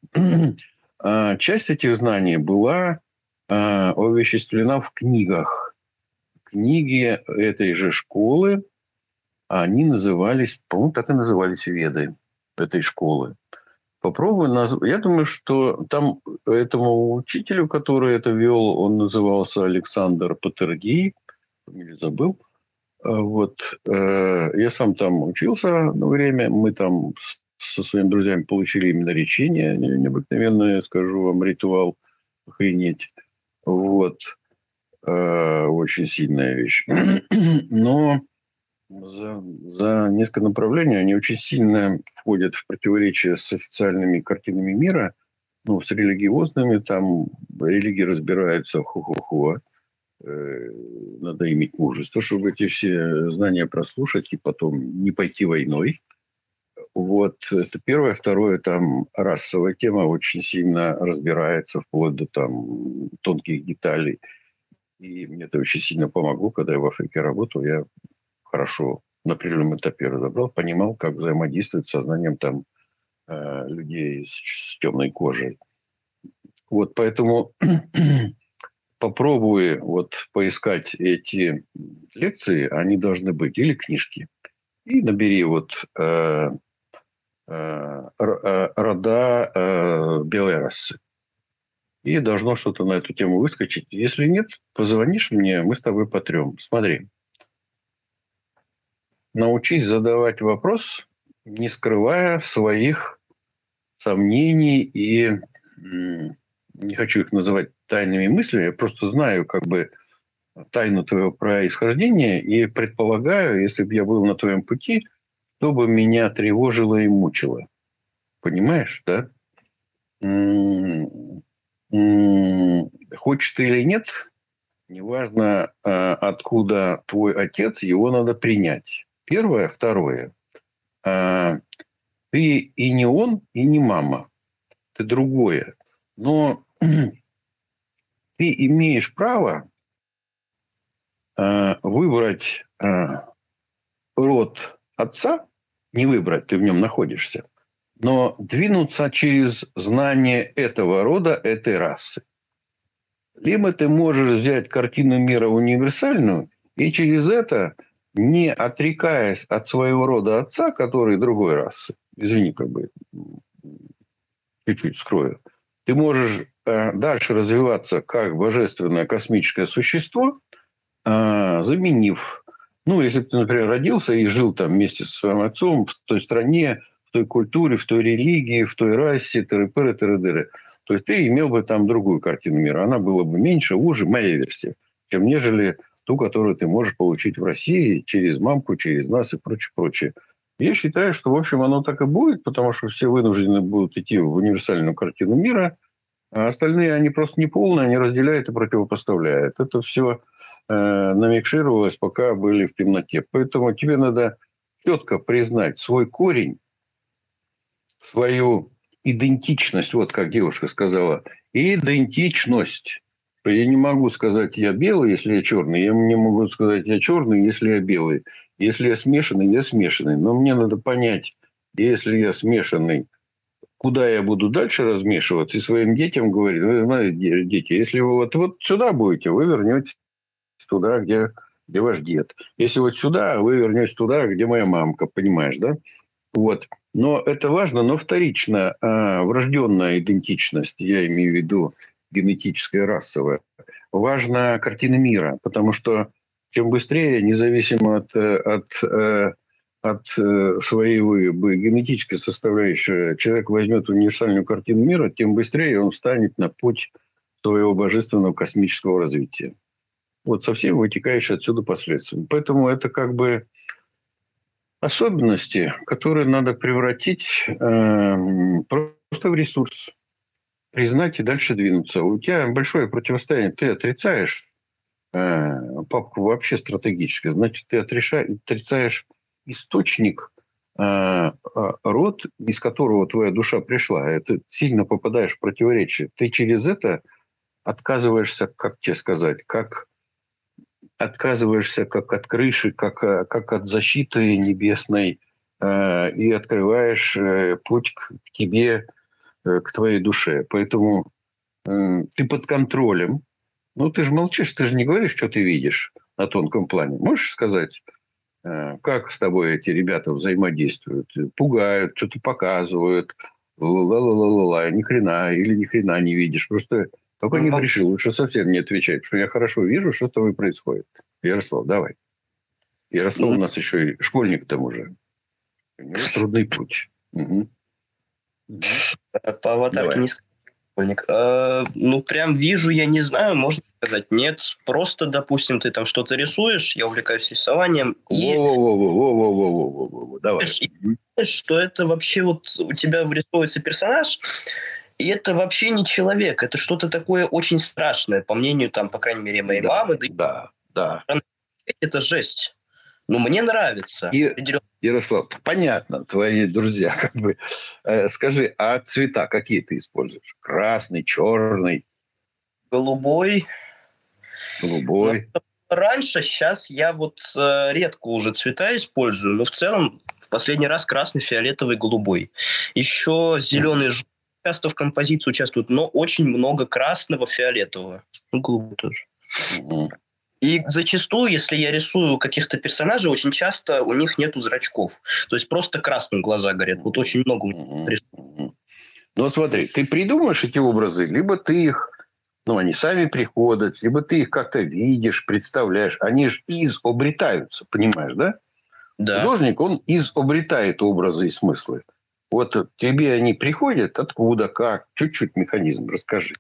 Часть этих знаний была овеществлена в книгах. Книги этой же школы, они назывались, по-моему, так и назывались Веды этой школы. Попробуй назвать. Я думаю, что там этому учителю, который это вел, он назывался Александр Патергий, фамилию забыл. Вот. Я сам там учился на время. Мы там со своими друзьями получили именно речение необыкновенное, скажу вам, ритуал. Охренеть. Вот. Очень сильная вещь. Но за несколько направлений они очень сильно входят в противоречие с официальными картинами мира, ну, с религиозными. Там религии разбираются ху-ху-ху. Надо иметь мужество, чтобы эти все знания прослушать и потом не пойти войной. Вот. Это первое. Второе, там расовая тема очень сильно разбирается вплоть до там тонких деталей. И мне это очень сильно помогло, когда я в Африке работал. Я хорошо на определенном этапе разобрал, понимал, как взаимодействует с сознанием там людей с темной кожей. Вот поэтому попробуй вот поискать эти лекции, они должны быть, или книжки. И набери вот рода белой расы. И должно что-то на эту тему выскочить. Если нет, позвонишь мне, мы с тобой потрем. Смотри. Научись задавать вопрос, не скрывая своих сомнений и не хочу их называть тайными мыслями. Я просто знаю как бы тайну твоего происхождения и предполагаю, если бы я был на твоем пути, что бы меня тревожило и мучило. Понимаешь, да? Хочешь ты или нет, неважно, откуда твой отец, его надо принять. Первое. Второе. Ты и не он, и не мама. Ты другое. Но ты имеешь право выбрать род отца, не выбрать, ты в нем находишься, но двинуться через знание этого рода, этой расы. Либо ты можешь взять картину мира универсальную и через это, не отрекаясь от своего рода отца, который другой расы, извини, как бы чуть-чуть скрою, ты можешь дальше развиваться как божественное космическое существо, заменив, ну, если бы ты, например, родился и жил там вместе со своим отцом в той стране, в той культуре, в той религии, в той расе, тыры-пыры, тыры-дыры, то есть ты имел бы там другую картину мира. Она была бы меньше, уже, моя версия, чем нежели ту, которую ты можешь получить в России через мамку, через нас и прочее, прочее. Я считаю, что, в общем, оно так и будет, потому что все вынуждены будут идти в универсальную картину мира, а остальные, они просто не полные, они разделяют и противопоставляют. Это все намикшировалось, пока были в темноте. Поэтому тебе надо четко признать свой корень, свою идентичность. Вот как девушка сказала. Идентичность. Я не могу сказать, я белый, если я черный. Я не могу сказать, я черный, если я белый. Если я смешанный, я смешанный. Но мне надо понять, если я смешанный, куда я буду дальше размешиваться, и своим детям говорить, вы знаете, дети, если вы вот сюда будете, вы вернетесь туда, где где ваш дед. Если вот сюда, вы вернетесь туда, где моя мамка, понимаешь, да? Вот. Но это важно, но вторично. Врожденная идентичность, я имею в виду генетическая, расовая, важна картина мира. Потому что чем быстрее, независимо от своей генетической составляющей, человек возьмет универсальную картину мира, тем быстрее он встанет на путь своего божественного космического развития. Вот со всеми вытекающими отсюда последствиями. Поэтому это как бы особенности, которые надо превратить просто в ресурс. Признать и дальше двинуться. У тебя большое противостояние. Ты отрицаешь папку вообще стратегическое. Значит, ты отрицаешь источник, род, из которого твоя душа пришла. Это сильно попадаешь в противоречие. Ты через это отказываешься, как тебе сказать, отказываешься как от крыши, как от защиты небесной, и открываешь путь к тебе, к твоей душе. Поэтому ты под контролем. Ну, ты же молчишь, ты же не говоришь, что ты видишь на тонком плане. Можешь сказать, как с тобой эти ребята взаимодействуют? Пугают, что-то показывают. Ла-ла-ла-ла-ла, ни хрена или ни хрена не видишь. Просто только не бреши, лучше совсем не отвечать, что я хорошо вижу, что с тобой происходит. Ярослав, давай. Ярослав у нас еще и школьник к тому же. У него трудный путь. Угу. По аватарке не школьник. Ну, прям вижу, я не знаю, можно сказать. Нет, просто, допустим, ты там что-то рисуешь, я увлекаюсь рисованием. Во-во-во-во-во-во-во-во-во. Давай. И что это вообще вот у тебя вырисовывается персонаж, и это вообще не человек, это что-то такое очень страшное, по мнению, там, по крайней мере, моей мамы. Да. Это жесть. Ну, мне нравится. Ярослав, понятно, твои друзья, как бы. Скажи, а цвета какие ты используешь? Красный, черный? Голубой. Но раньше, сейчас я вот редко уже цвета использую, но в целом в последний раз красный, фиолетовый, голубой. Еще зеленый, желтый часто в композиции участвуют, но очень много красного, фиолетового. Ну, голубой тоже. И зачастую, если я рисую каких-то персонажей, очень часто у них нету зрачков. То есть просто красным глаза горят. Вот очень много рисую. Ну, смотри, ты придумаешь эти образы, либо ты их, они сами приходят, либо ты их как-то видишь, представляешь. Они же изобретаются, понимаешь, да? Да. Художник, он изобретает образы и смыслы. Вот тебе они приходят, откуда, как? Чуть-чуть механизм расскажи.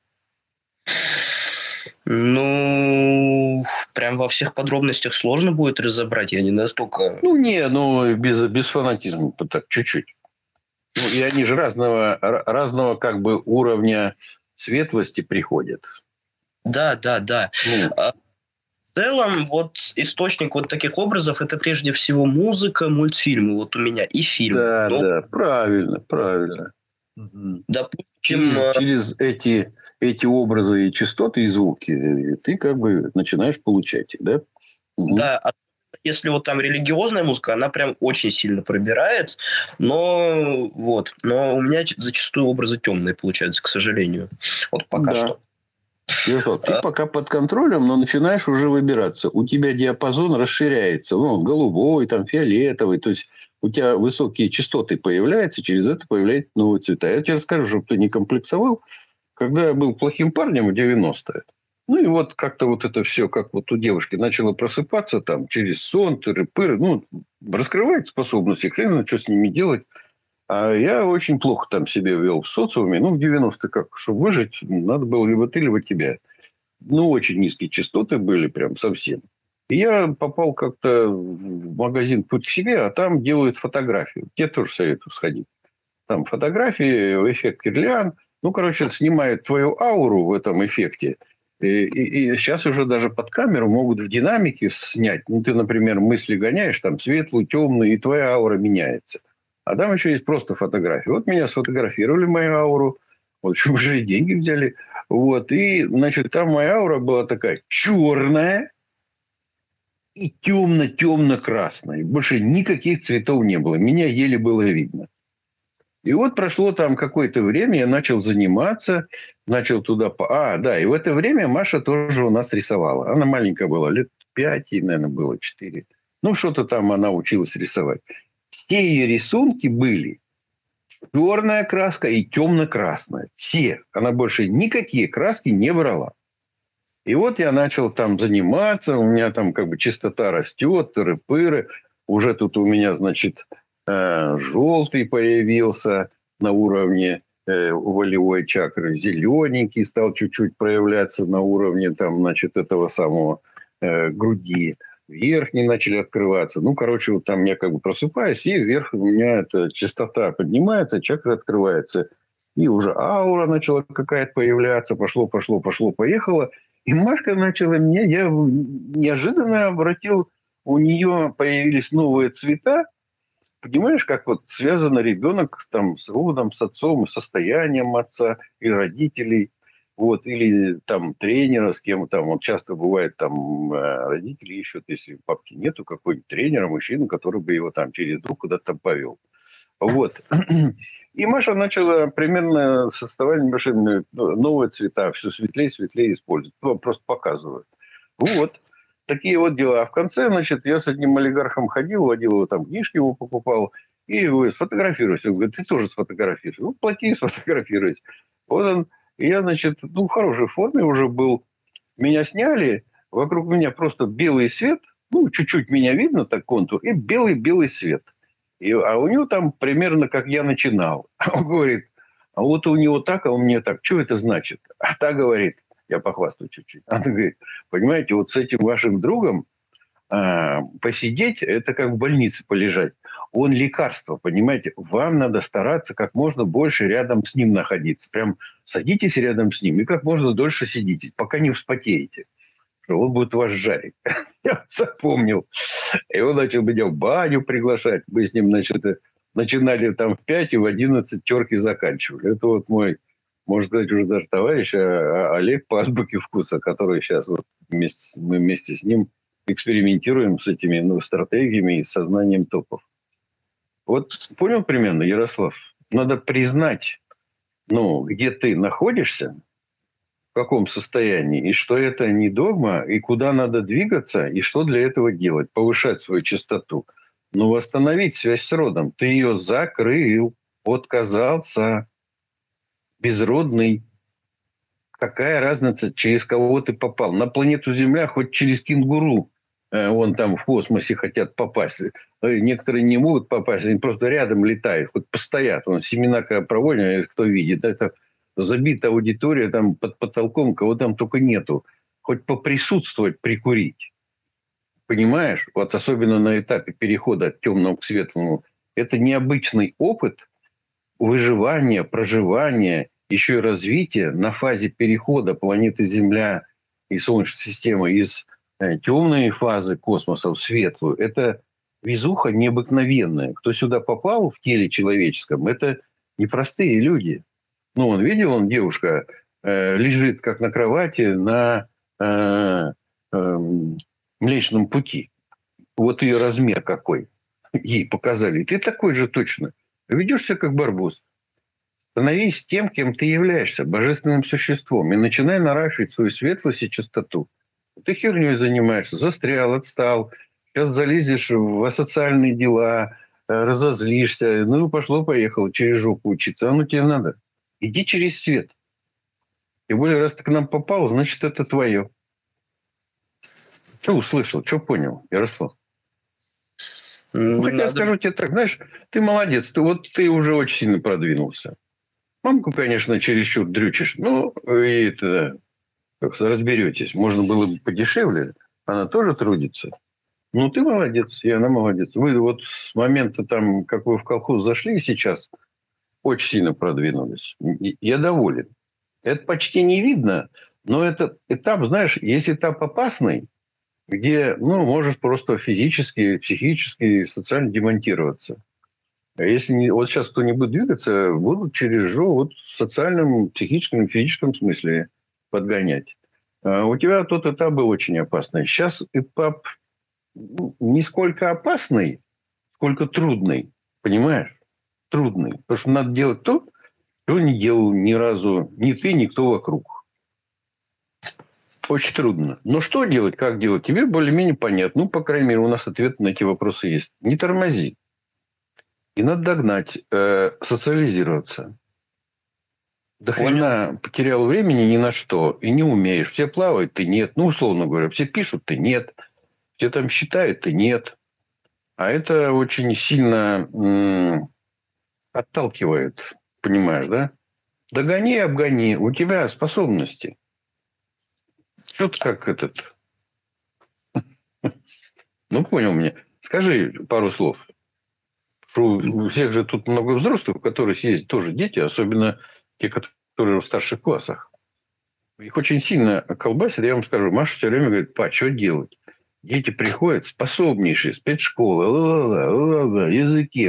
Ну, прям во всех подробностях сложно будет разобрать. Я не настолько... Без фанатизма, так, чуть-чуть. И они же разного как бы уровня светлости приходят. Да. В целом, вот источник вот таких образов – это прежде всего музыка, мультфильмы вот у меня и фильмы. Да, правильно. Допустим, через эти образы и частоты, и звуки ты как бы начинаешь получать их, да? Да, если вот там религиозная музыка, она прям очень сильно пробирает, но у меня зачастую образы темные получаются, к сожалению. Вот пока что. Ярослав, ты пока под контролем, но начинаешь уже выбираться. У тебя диапазон расширяется. Голубой, там, фиолетовый. То есть у тебя высокие частоты появляются, через это появляются новые цвета. Я тебе расскажу, чтобы ты не комплексовал. Когда я был плохим парнем в 90-е, и вот как-то вот это все, как вот у девушки, начало просыпаться там через сон, тыры-пыры. Раскрывает способности, хрен знает, что с ними делать. А я очень плохо там себя вел в социуме. В 90-е как, чтобы выжить, надо было либо ты, либо тебя. Очень низкие частоты были прям совсем. И я попал как-то в магазин «Путь к себе», а там делают фотографию. Тебе тоже советую сходить. Там фотографии, эффект Кирлиан. Снимают твою ауру в этом эффекте. И сейчас уже даже под камеру могут в динамике снять. Ты, например, мысли гоняешь, там светлую, темную, и твоя аура меняется. А там еще есть просто фотографии. Вот меня сфотографировали, мою ауру. Вот, уже и деньги взяли. И, там моя аура была такая черная и темно-темно-красная. Больше никаких цветов не было. Меня еле было видно. И вот прошло там какое-то время, я начал заниматься, начал туда... и в это время Маша тоже у нас рисовала. Она маленькая была, лет 5 ей, наверное, было 4. Ну, что-то там она училась рисовать. Все ее рисунки были черная краска и темно-красная. Все. Она больше никакие краски не брала. И вот я начал там заниматься. У меня там как бы чистота растет, тыры-пыры. Уже тут у меня, значит, желтый появился на уровне волевой чакры. Зелененький стал чуть-чуть проявляться на уровне там, значит, этого самого груди. Верхние начали открываться. Ну, короче, вот там я как бы просыпаюсь, и вверх у меня эта частота поднимается, чакра открывается. И уже аура начала какая-то появляться. Пошло, поехало. И Машка начала меня... Я неожиданно обратил... У нее появились новые цвета. Понимаешь, как вот связан ребенок там с родом, с отцом, состоянием отца и родителей. Вот, или там тренера с кем там, вот часто бывает там родители ищут, если папки нету, какой-нибудь тренера, мужчину, который бы его там через руку куда-то там повел. Вот. И Маша начала примерно создавать небольшие новые цвета, все светлее использовать. Ну, просто показываю. Вот. Такие вот дела. А в конце, значит, я с одним олигархом ходил, водил его там, книжки ему покупал, и говорит, сфотографируйся. Он говорит, ты тоже сфотографируйся. Ну, плати, сфотографируйся. Вот он. И я, значит, ну, в хорошей форме уже был. Меня сняли, вокруг меня просто белый свет, ну, чуть-чуть меня видно, так контур, и белый-белый свет. А у него там примерно как я начинал. Он говорит, а вот у него так, а у меня так. Что это значит? А та говорит, я похвастаю чуть-чуть. Она говорит, понимаете, вот с этим вашим другом посидеть, это как в больнице полежать. Он лекарство, понимаете? Вам надо стараться как можно больше рядом с ним находиться. Прям садитесь рядом с ним и как можно дольше сидите, пока не вспотеете. Он будет вас жарить. Я запомнил. И он начал меня в баню приглашать. Мы с ним, значит, начинали там в 5 и в 11 терки заканчивали. Это вот мой, можно сказать, уже даже товарищ Олег по азбуке вкуса, который сейчас вот мы вместе с ним экспериментируем с этими стратегиями и сознанием топов. Вот понял примерно, Ярослав? Надо признать, где ты находишься, в каком состоянии, и что это не догма, и куда надо двигаться, и что для этого делать. Повышать свою частоту. Но восстановить связь с родом. Ты ее закрыл, отказался, безродный. Какая разница, через кого ты попал? На планету Земля хоть через кенгуру. Вон там в космосе хотят попасть. Некоторые не могут попасть, они просто рядом летают, хоть постоят. Вон семена когда проводят, кто видит, это забита аудитория там под потолком, кого там только нету. Хоть поприсутствовать, прикурить. Понимаешь? Вот особенно на этапе перехода от темного к светлому. Это необычный опыт выживания, проживания, еще и развития на фазе перехода планеты Земля и Солнечной системы из темной фазы космоса в светлую. Это везуха необыкновенная. Кто сюда попал в теле человеческом, это непростые люди. Он видел, девушка лежит как на кровати на Млечном пути. Вот ее размер какой. Ей показали. И ты такой же точно. Ведешь себя как барбос. Становись тем, кем ты являешься, божественным существом. И начинай наращивать свою светлость и чистоту. Ты херней занимаешься, застрял, отстал. Сейчас залезешь в асоциальные дела, разозлишься. Пошло-поехало через жопу учиться. Тебе надо. Иди через свет. Тем более, раз ты к нам попал, значит, это твое. Что услышал, что понял, Ярослав? Хотя скажу тебе так, знаешь, ты молодец. Ты уже очень сильно продвинулся. Мамку, конечно, чересчур дрючишь. И это... разберетесь. Можно было бы подешевле. Она тоже трудится. Ты молодец, и она молодец. Вы вот с момента, там, как вы в колхоз зашли сейчас, очень сильно продвинулись. Я доволен. Это почти не видно, но этот этап, знаешь, есть этап опасный, где, можешь просто физически, психически, социально демонтироваться. А если вот сейчас кто не будет двигаться, будут через в социальном, психическом, физическом смысле подгонять. У тебя тот этап был очень опасный. Сейчас этап не сколько опасный, сколько трудный. Понимаешь? Трудный. Потому что надо делать то, что не делал ни разу ни ты, ни кто вокруг. Очень трудно. Но что делать, как делать, тебе более-менее понятно. Ну, по крайней мере, у нас ответы на эти вопросы есть. Не тормози. И надо догнать, социализироваться. До хрена потерял времени ни на что. И не умеешь. Все плавают, ты нет. Ну, условно говоря, все пишут, ты нет. Все там считают, ты нет. А это очень сильно отталкивает. Понимаешь, да? Догони, обгони. У тебя способности. Что ты как этот... Ну, понял меня. Скажи пару слов. Что у всех же тут много взрослых, у которых есть тоже дети, особенно те, которые в старших классах. Их очень сильно колбасит. Я вам скажу, Маша все время говорит: па, что делать? Дети приходят способнейшие, спецшколы, языки.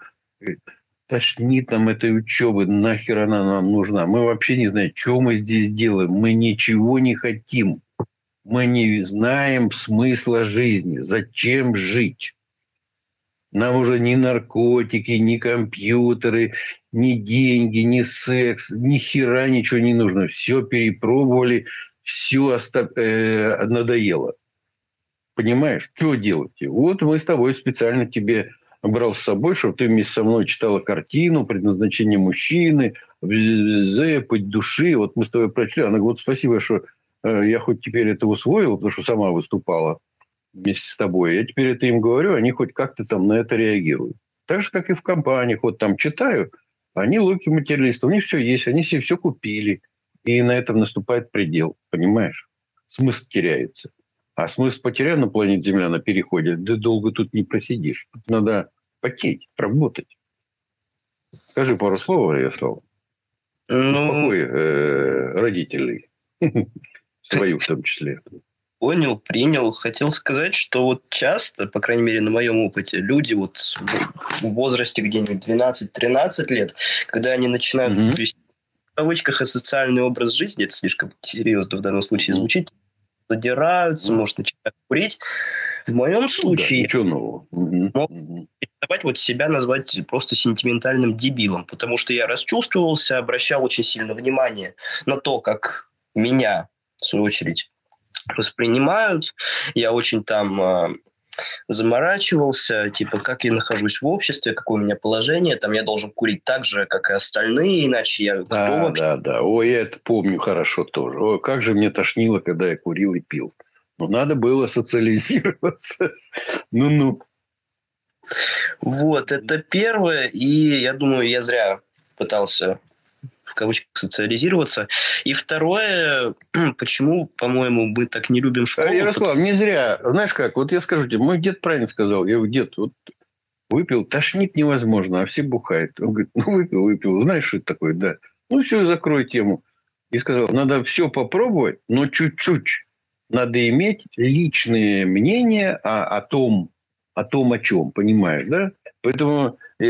Тошнит нам этой учебы, нахер она нам нужна. Мы вообще не знаем, что мы здесь делаем. Мы ничего не хотим. Мы не знаем смысла жизни. Зачем жить? Нам уже ни наркотики, ни компьютеры, ни деньги, ни секс, ни хера ничего не нужно. Все перепробовали, все надоело. Понимаешь, что делать? Вот мы с тобой специально тебе брал с собой, чтобы ты вместе со мной читала картину «Предназначение мужчины», «Путь души». Вот мы с тобой прочли. Она говорит: вот спасибо, что я хоть теперь это усвоил, потому что сама выступала вместе с тобой. Я теперь это им говорю, они хоть как-то там на это реагируют. Так же, как и в компаниях. Вот там читаю, они локи материалисты. У них все есть, они себе все купили. И на этом наступает предел. Понимаешь? Смысл теряется. А смысл потерян на планете Земля на переходе. Да долго тут не просидишь. Тут надо потеть, работать. Скажи пару слов, Ярослав. Успокой родителей. Свою в том числе. Понял, принял. Хотел сказать, что вот часто, по крайней мере, на моем опыте, люди вот в возрасте где-нибудь 12-13 лет, когда они начинают вести в кавычках асоциальный образ жизни, это слишком серьезно в данном случае звучит, задираются, может, начинают курить. В моем случае... Ничего нового. Давайте вот себя назвать просто сентиментальным дебилом, потому что я расчувствовался, обращал очень сильно внимание на то, как меня, в свою очередь, воспринимают. Я очень там заморачивался, типа, как я нахожусь в обществе, какое у меня положение, там я должен курить так же, как и остальные, иначе я кто вообще? Да. Ой, я это помню хорошо тоже. Ой, как же мне тошнило, когда я курил и пил. Но надо было социализироваться. Ну. Вот, это первое. И я думаю, я зря пытался в кавычках социализироваться. И второе, почему, по-моему, мы так не любим школу? Ярослав, не зря. Знаешь как, вот я скажу тебе, мой дед правильно сказал. Я говорю: дед, вот выпил, тошнит невозможно, а все бухают. Он говорит: ну, выпил. Знаешь, что это такое? Да. Ну, все, закрой тему. И сказал: надо все попробовать, но чуть-чуть. Надо иметь личное мнение о том, о чем, понимаешь, да? Поэтому я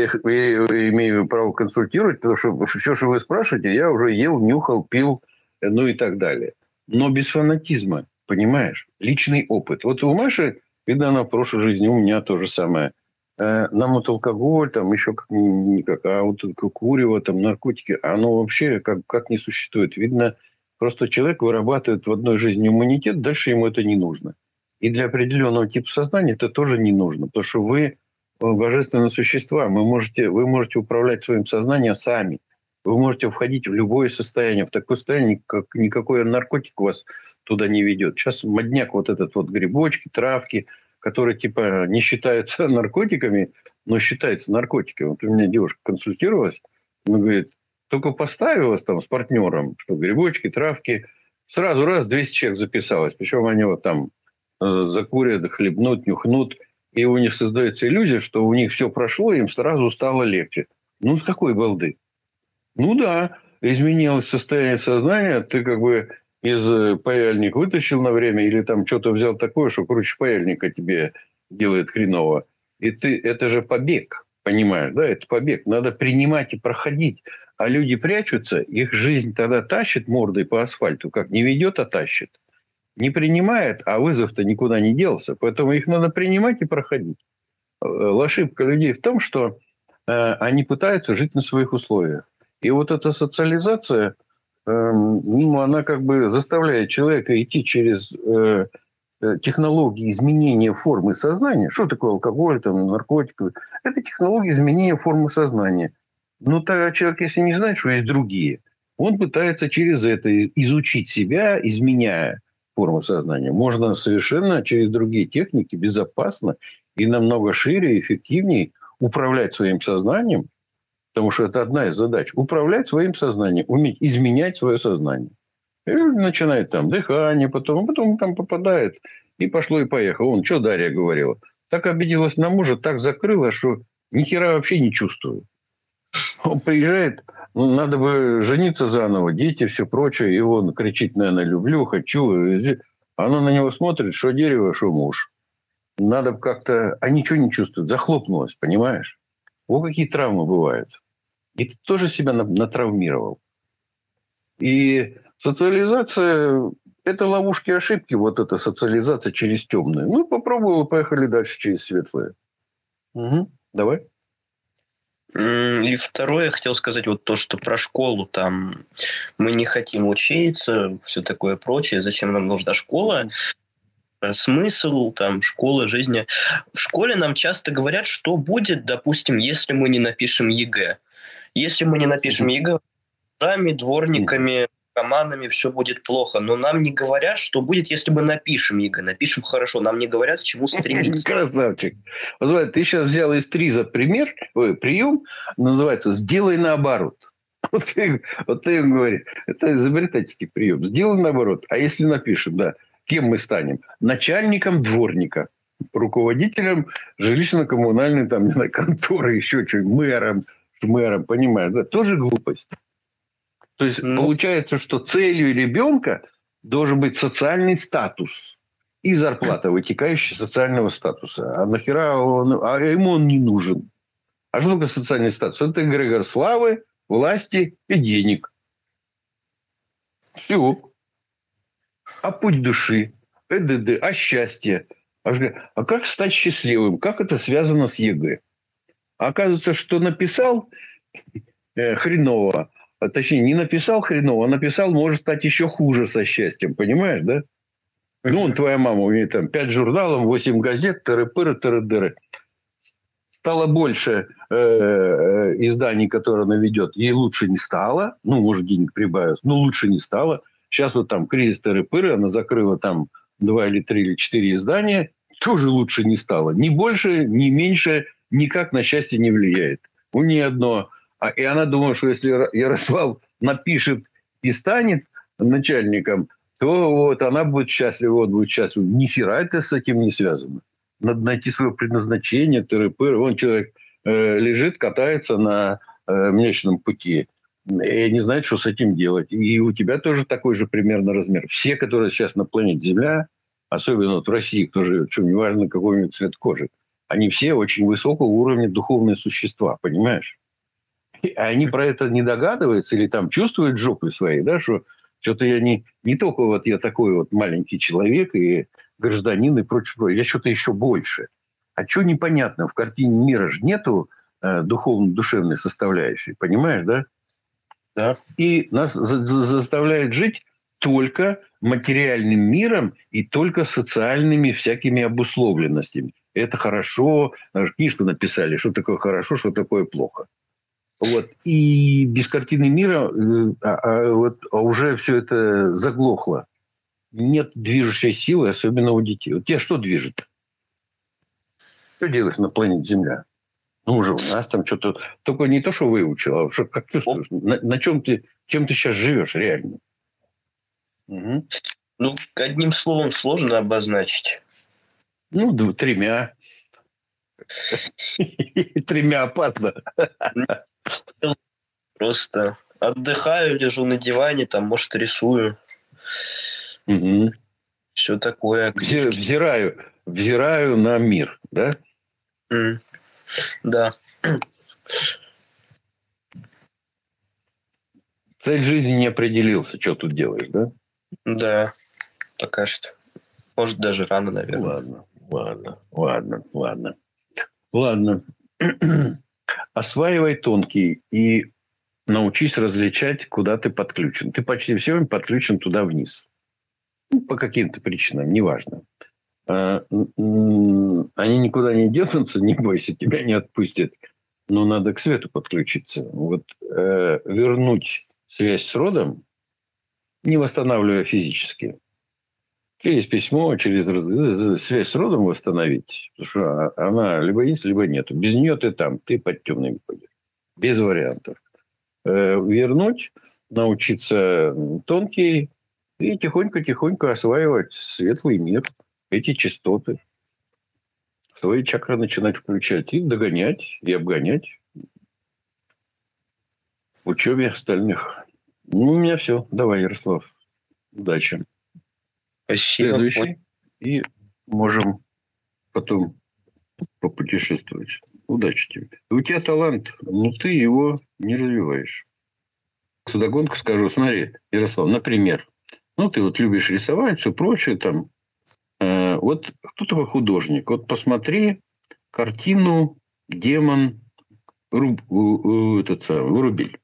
имею право консультировать, потому что все, что вы спрашиваете, я уже ел, нюхал, пил, ну и так далее. Но без фанатизма, понимаешь? Личный опыт. Вот у Маши, видно, она в прошлой жизни, у меня то же самое. Нам вот алкоголь, там еще никак, а вот курево, там наркотики, оно вообще как не существует. Видно, просто человек вырабатывает в одной жизни иммунитет, дальше ему это не нужно. И для определенного типа сознания это тоже не нужно. Потому что вы божественные существа. Вы можете управлять своим сознанием сами. Вы можете входить в любое состояние. В такое состояние, как никакой наркотик вас туда не ведет. Сейчас модняк вот этот вот грибочки, травки, которые типа не считаются наркотиками, но считаются наркотиками. Вот у меня девушка консультировалась. Она говорит: только поставилась там с партнером, что грибочки, травки, сразу раз 200 человек записалось. Причем они вот там закурят, хлебнут, нюхнут. И у них создается иллюзия, что у них все прошло, им сразу стало легче. Ну, с какой балды? Ну, да, изменилось состояние сознания. Ты как бы из паяльника вытащил на время или там что-то взял такое, что круче паяльника тебе делает хреново. И это же побег, понимаешь, да? Это побег. Надо принимать и проходить. А люди прячутся, их жизнь тогда тащит мордой по асфальту. Как не ведет, а тащит. Не принимает, а вызов-то никуда не делся. Поэтому их надо принимать и проходить. Ошибка людей в том, что они пытаются жить на своих условиях. И вот эта социализация, ну, она как бы заставляет человека идти через технологии изменения формы сознания. Что такое алкоголь, там, наркотики? Это технологии изменения формы сознания. Но тогда человек, если не знает, что есть другие, он пытается через это изучить себя, изменяя форму сознания. Можно совершенно через другие техники безопасно и намного шире и эффективнее управлять своим сознанием, потому что это одна из задач. Управлять своим сознанием, уметь изменять свое сознание. И начинает там дыхание, потом там попадает. И пошло, и поехало. Вон, что Дарья говорила. Так обиделась на мужа, так закрыла, что ни хера вообще не чувствую. Он приезжает, ну, надо бы жениться заново, дети, все прочее. И он кричит, наверное, люблю, хочу. Она на него смотрит, что дерево, что муж. Надо бы как-то... А ничего не чувствует. Захлопнулась, понимаешь? Вот какие травмы бывают. И ты тоже себя натравмировал. И социализация – это ловушки и ошибки. Вот эта социализация через темные. Ну, попробовал, поехали дальше через светлые. Угу. Давай. И второе, я хотел сказать вот то, что про школу. Там мы не хотим учиться, все такое прочее. Зачем нам нужна школа? Смысл там школы, жизни. В школе нам часто говорят, что будет, допустим, если мы не напишем ЕГЭ. Если мы не напишем ЕГЭ, дворниками, командами все будет плохо. Но нам не говорят, что будет, если мы напишем ЕГЭ. Напишем хорошо. Нам не говорят, к чему стремиться. Красавчик. Ты сейчас взял из ТРИЗа прием, называется «Сделай наоборот». Вот ты говоришь, это изобретательский прием. Сделай наоборот. А если напишем, да, кем мы станем? Начальником дворника, руководителем жилищно-коммунальной там, не знаю, конторы, еще что-нибудь, мэром, понимаешь, да, тоже глупость. То есть получается, что целью ребенка должен быть социальный статус и зарплата, вытекающая из социального статуса. А нахера ему он не нужен? А что такое социальный статус? Это эгрегор славы, власти и денег. Все. А путь души, а счастье. А как стать счастливым? Как это связано с ЕГЭ? Оказывается, что написал хреново, точнее, не написал хреново, а написал, может стать еще хуже со счастьем. Понимаешь, да? Ну, твоя мама, у нее там 5 журналов, 8 газет, тыры-пыры. Стало больше изданий, которые она ведет. Ей лучше не стало. Ну, может, денег прибавилось, но лучше не стало. Сейчас вот там кризис тыры-пыры, она закрыла там 2 или 3 или 4 издания. Тоже лучше не стало. Ни больше, ни меньше никак на счастье не влияет. У нее одно... И она думала, что если Ярослав напишет и станет начальником, то вот она будет счастлива, он будет счастлив. Ни хера это с этим не связано. Надо найти свое предназначение, тыры-пыры. Вон человек лежит, катается на Млечном пути и не знает, что с этим делать. И у тебя тоже такой же примерно размер. Все, которые сейчас на планете Земля, особенно вот в России, кто живет, что неважно, какой у них цвет кожи, они все очень высокого уровня духовные существа, понимаешь? И они про это не догадываются или там чувствуют жопы свои, да, что что-то я не только вот я такой вот маленький человек и гражданин и прочее, я что-то еще больше. А что непонятно? В картине мира же нету духовно-душевной составляющей, понимаешь, да? Да. И нас заставляет жить только материальным миром и только социальными всякими обусловленностями. Это хорошо. Даже книжку написали, что такое хорошо, что такое плохо. Вот. И без картины мира уже все это заглохло. Нет движущей силы, особенно у детей. Вот тебя что движет? Что делаешь на планете Земля? Ну, уже у нас там что-то... Только не то, что выучил, а что, как чувствуешь? На чем ты сейчас живешь реально? Угу. Ну, одним словом сложно обозначить. Ну, 3. 3 опасно. Просто отдыхаю, лежу на диване, там, может, рисую. Угу. Все такое. Взираю на мир, да? Да. Цель жизни не определился, что тут делаешь, да? Да, пока что. Может, даже рано, наверное. Ладно. Осваивай тонкий и научись различать, куда ты подключен. Ты почти все время подключен туда вниз. Ну, по каким-то причинам, неважно. Они никуда не денутся, не бойся, тебя не отпустят. Но надо к свету подключиться. Вот вернуть связь с родом, не восстанавливая физически. Через письмо, через связь с родом восстановить. Потому что она либо есть, либо нет. Без нее ты там, ты под темными ходишь. Без вариантов. Вернуть, научиться тонкий и тихонько-тихонько осваивать светлый мир, эти частоты. Свои чакры начинать включать и догонять, и обгонять в учебе остальных. Ну, у меня все. Давай, Ярослав. Удачи. Спасибо. Следующий. И можем потом попутешествовать. Удачи тебе. У тебя талант, но ты его не развиваешь. Вдогонку скажу, смотри, Ярослав, например, ну, ты вот любишь рисовать, все прочее там. Вот кто такой художник? Вот посмотри картину «Демон» Врубель.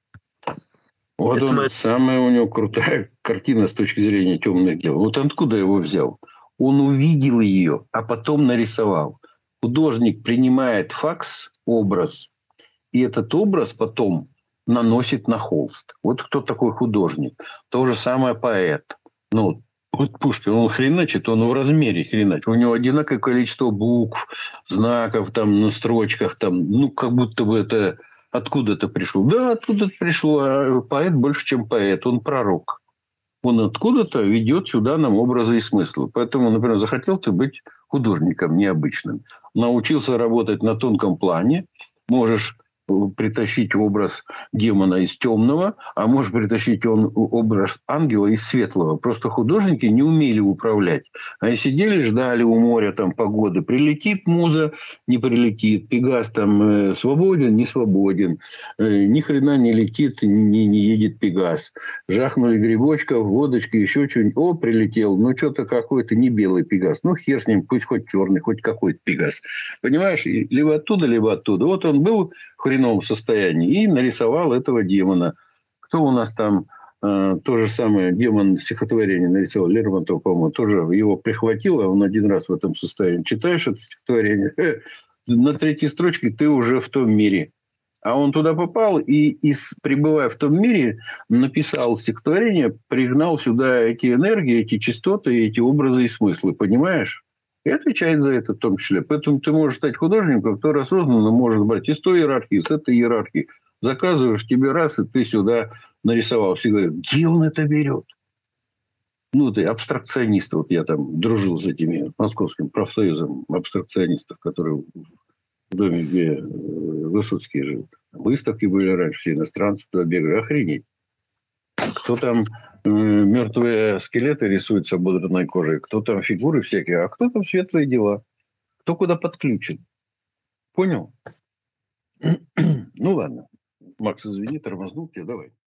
Вот он, самая у него крутая картина с точки зрения темных дел. Вот откуда его взял? Он увидел ее, а потом нарисовал. Художник принимает факс, образ, и этот образ потом наносит на холст. Вот кто такой художник. То же самое поэт. Ну, вот Пушкин, он хреначит, он в размере хреначит. У него одинаковое количество букв, знаков там на строчках. Там, ну, как будто бы это откуда-то пришло. Да, откуда-то пришло. А поэт больше, чем поэт. Он пророк. Он откуда-то ведет сюда нам образы и смыслы. Поэтому, например, захотел ты быть художником необычным. Научился работать на тонком плане. Можешь притащить образ демона из темного, а может притащить образ ангела из светлого. Просто художники не умели управлять. Они сидели, ждали у моря там погоды. Прилетит муза, не прилетит. Пегас там свободен, не свободен. Ни хрена не летит, не едет Пегас. Жахнули грибочков, водочки, еще что-нибудь. О, прилетел. Ну, что-то какой-то не белый Пегас. Ну, хер с ним, пусть хоть черный, хоть какой-то Пегас. Понимаешь? Либо оттуда, либо оттуда. Вот он был в хреновом состоянии и нарисовал этого демона. Кто у нас там то же самое, демон стихотворение нарисовал, Лермонтов, по-моему, тоже его прихватило, он один раз в этом состоянии. Читаешь это стихотворение, на 3-й строчке ты уже в том мире. А он туда попал и, пребывая в том мире, написал стихотворение, пригнал сюда эти энергии, эти частоты, эти образы и смыслы. Понимаешь? И отвечает за это в том числе. Поэтому ты можешь стать художником, который осознанно может брать из той иерархии, с этой иерархии. Заказываешь тебе раз, и ты сюда нарисовал. Все говорят, где он это берет? Ну, ты абстракционист. Вот я там дружил с этими московским профсоюзом абстракционистов, которые в доме, где Высоцкий жил. Выставки были раньше, все иностранцы туда бегали. Охренеть. Кто там мертвые скелеты рисуют с ободранной кожей, кто там фигуры всякие, а кто там светлые дела. Кто куда подключен. Понял? Ну, ладно. Макс, извини, тормознул тебя. Давай.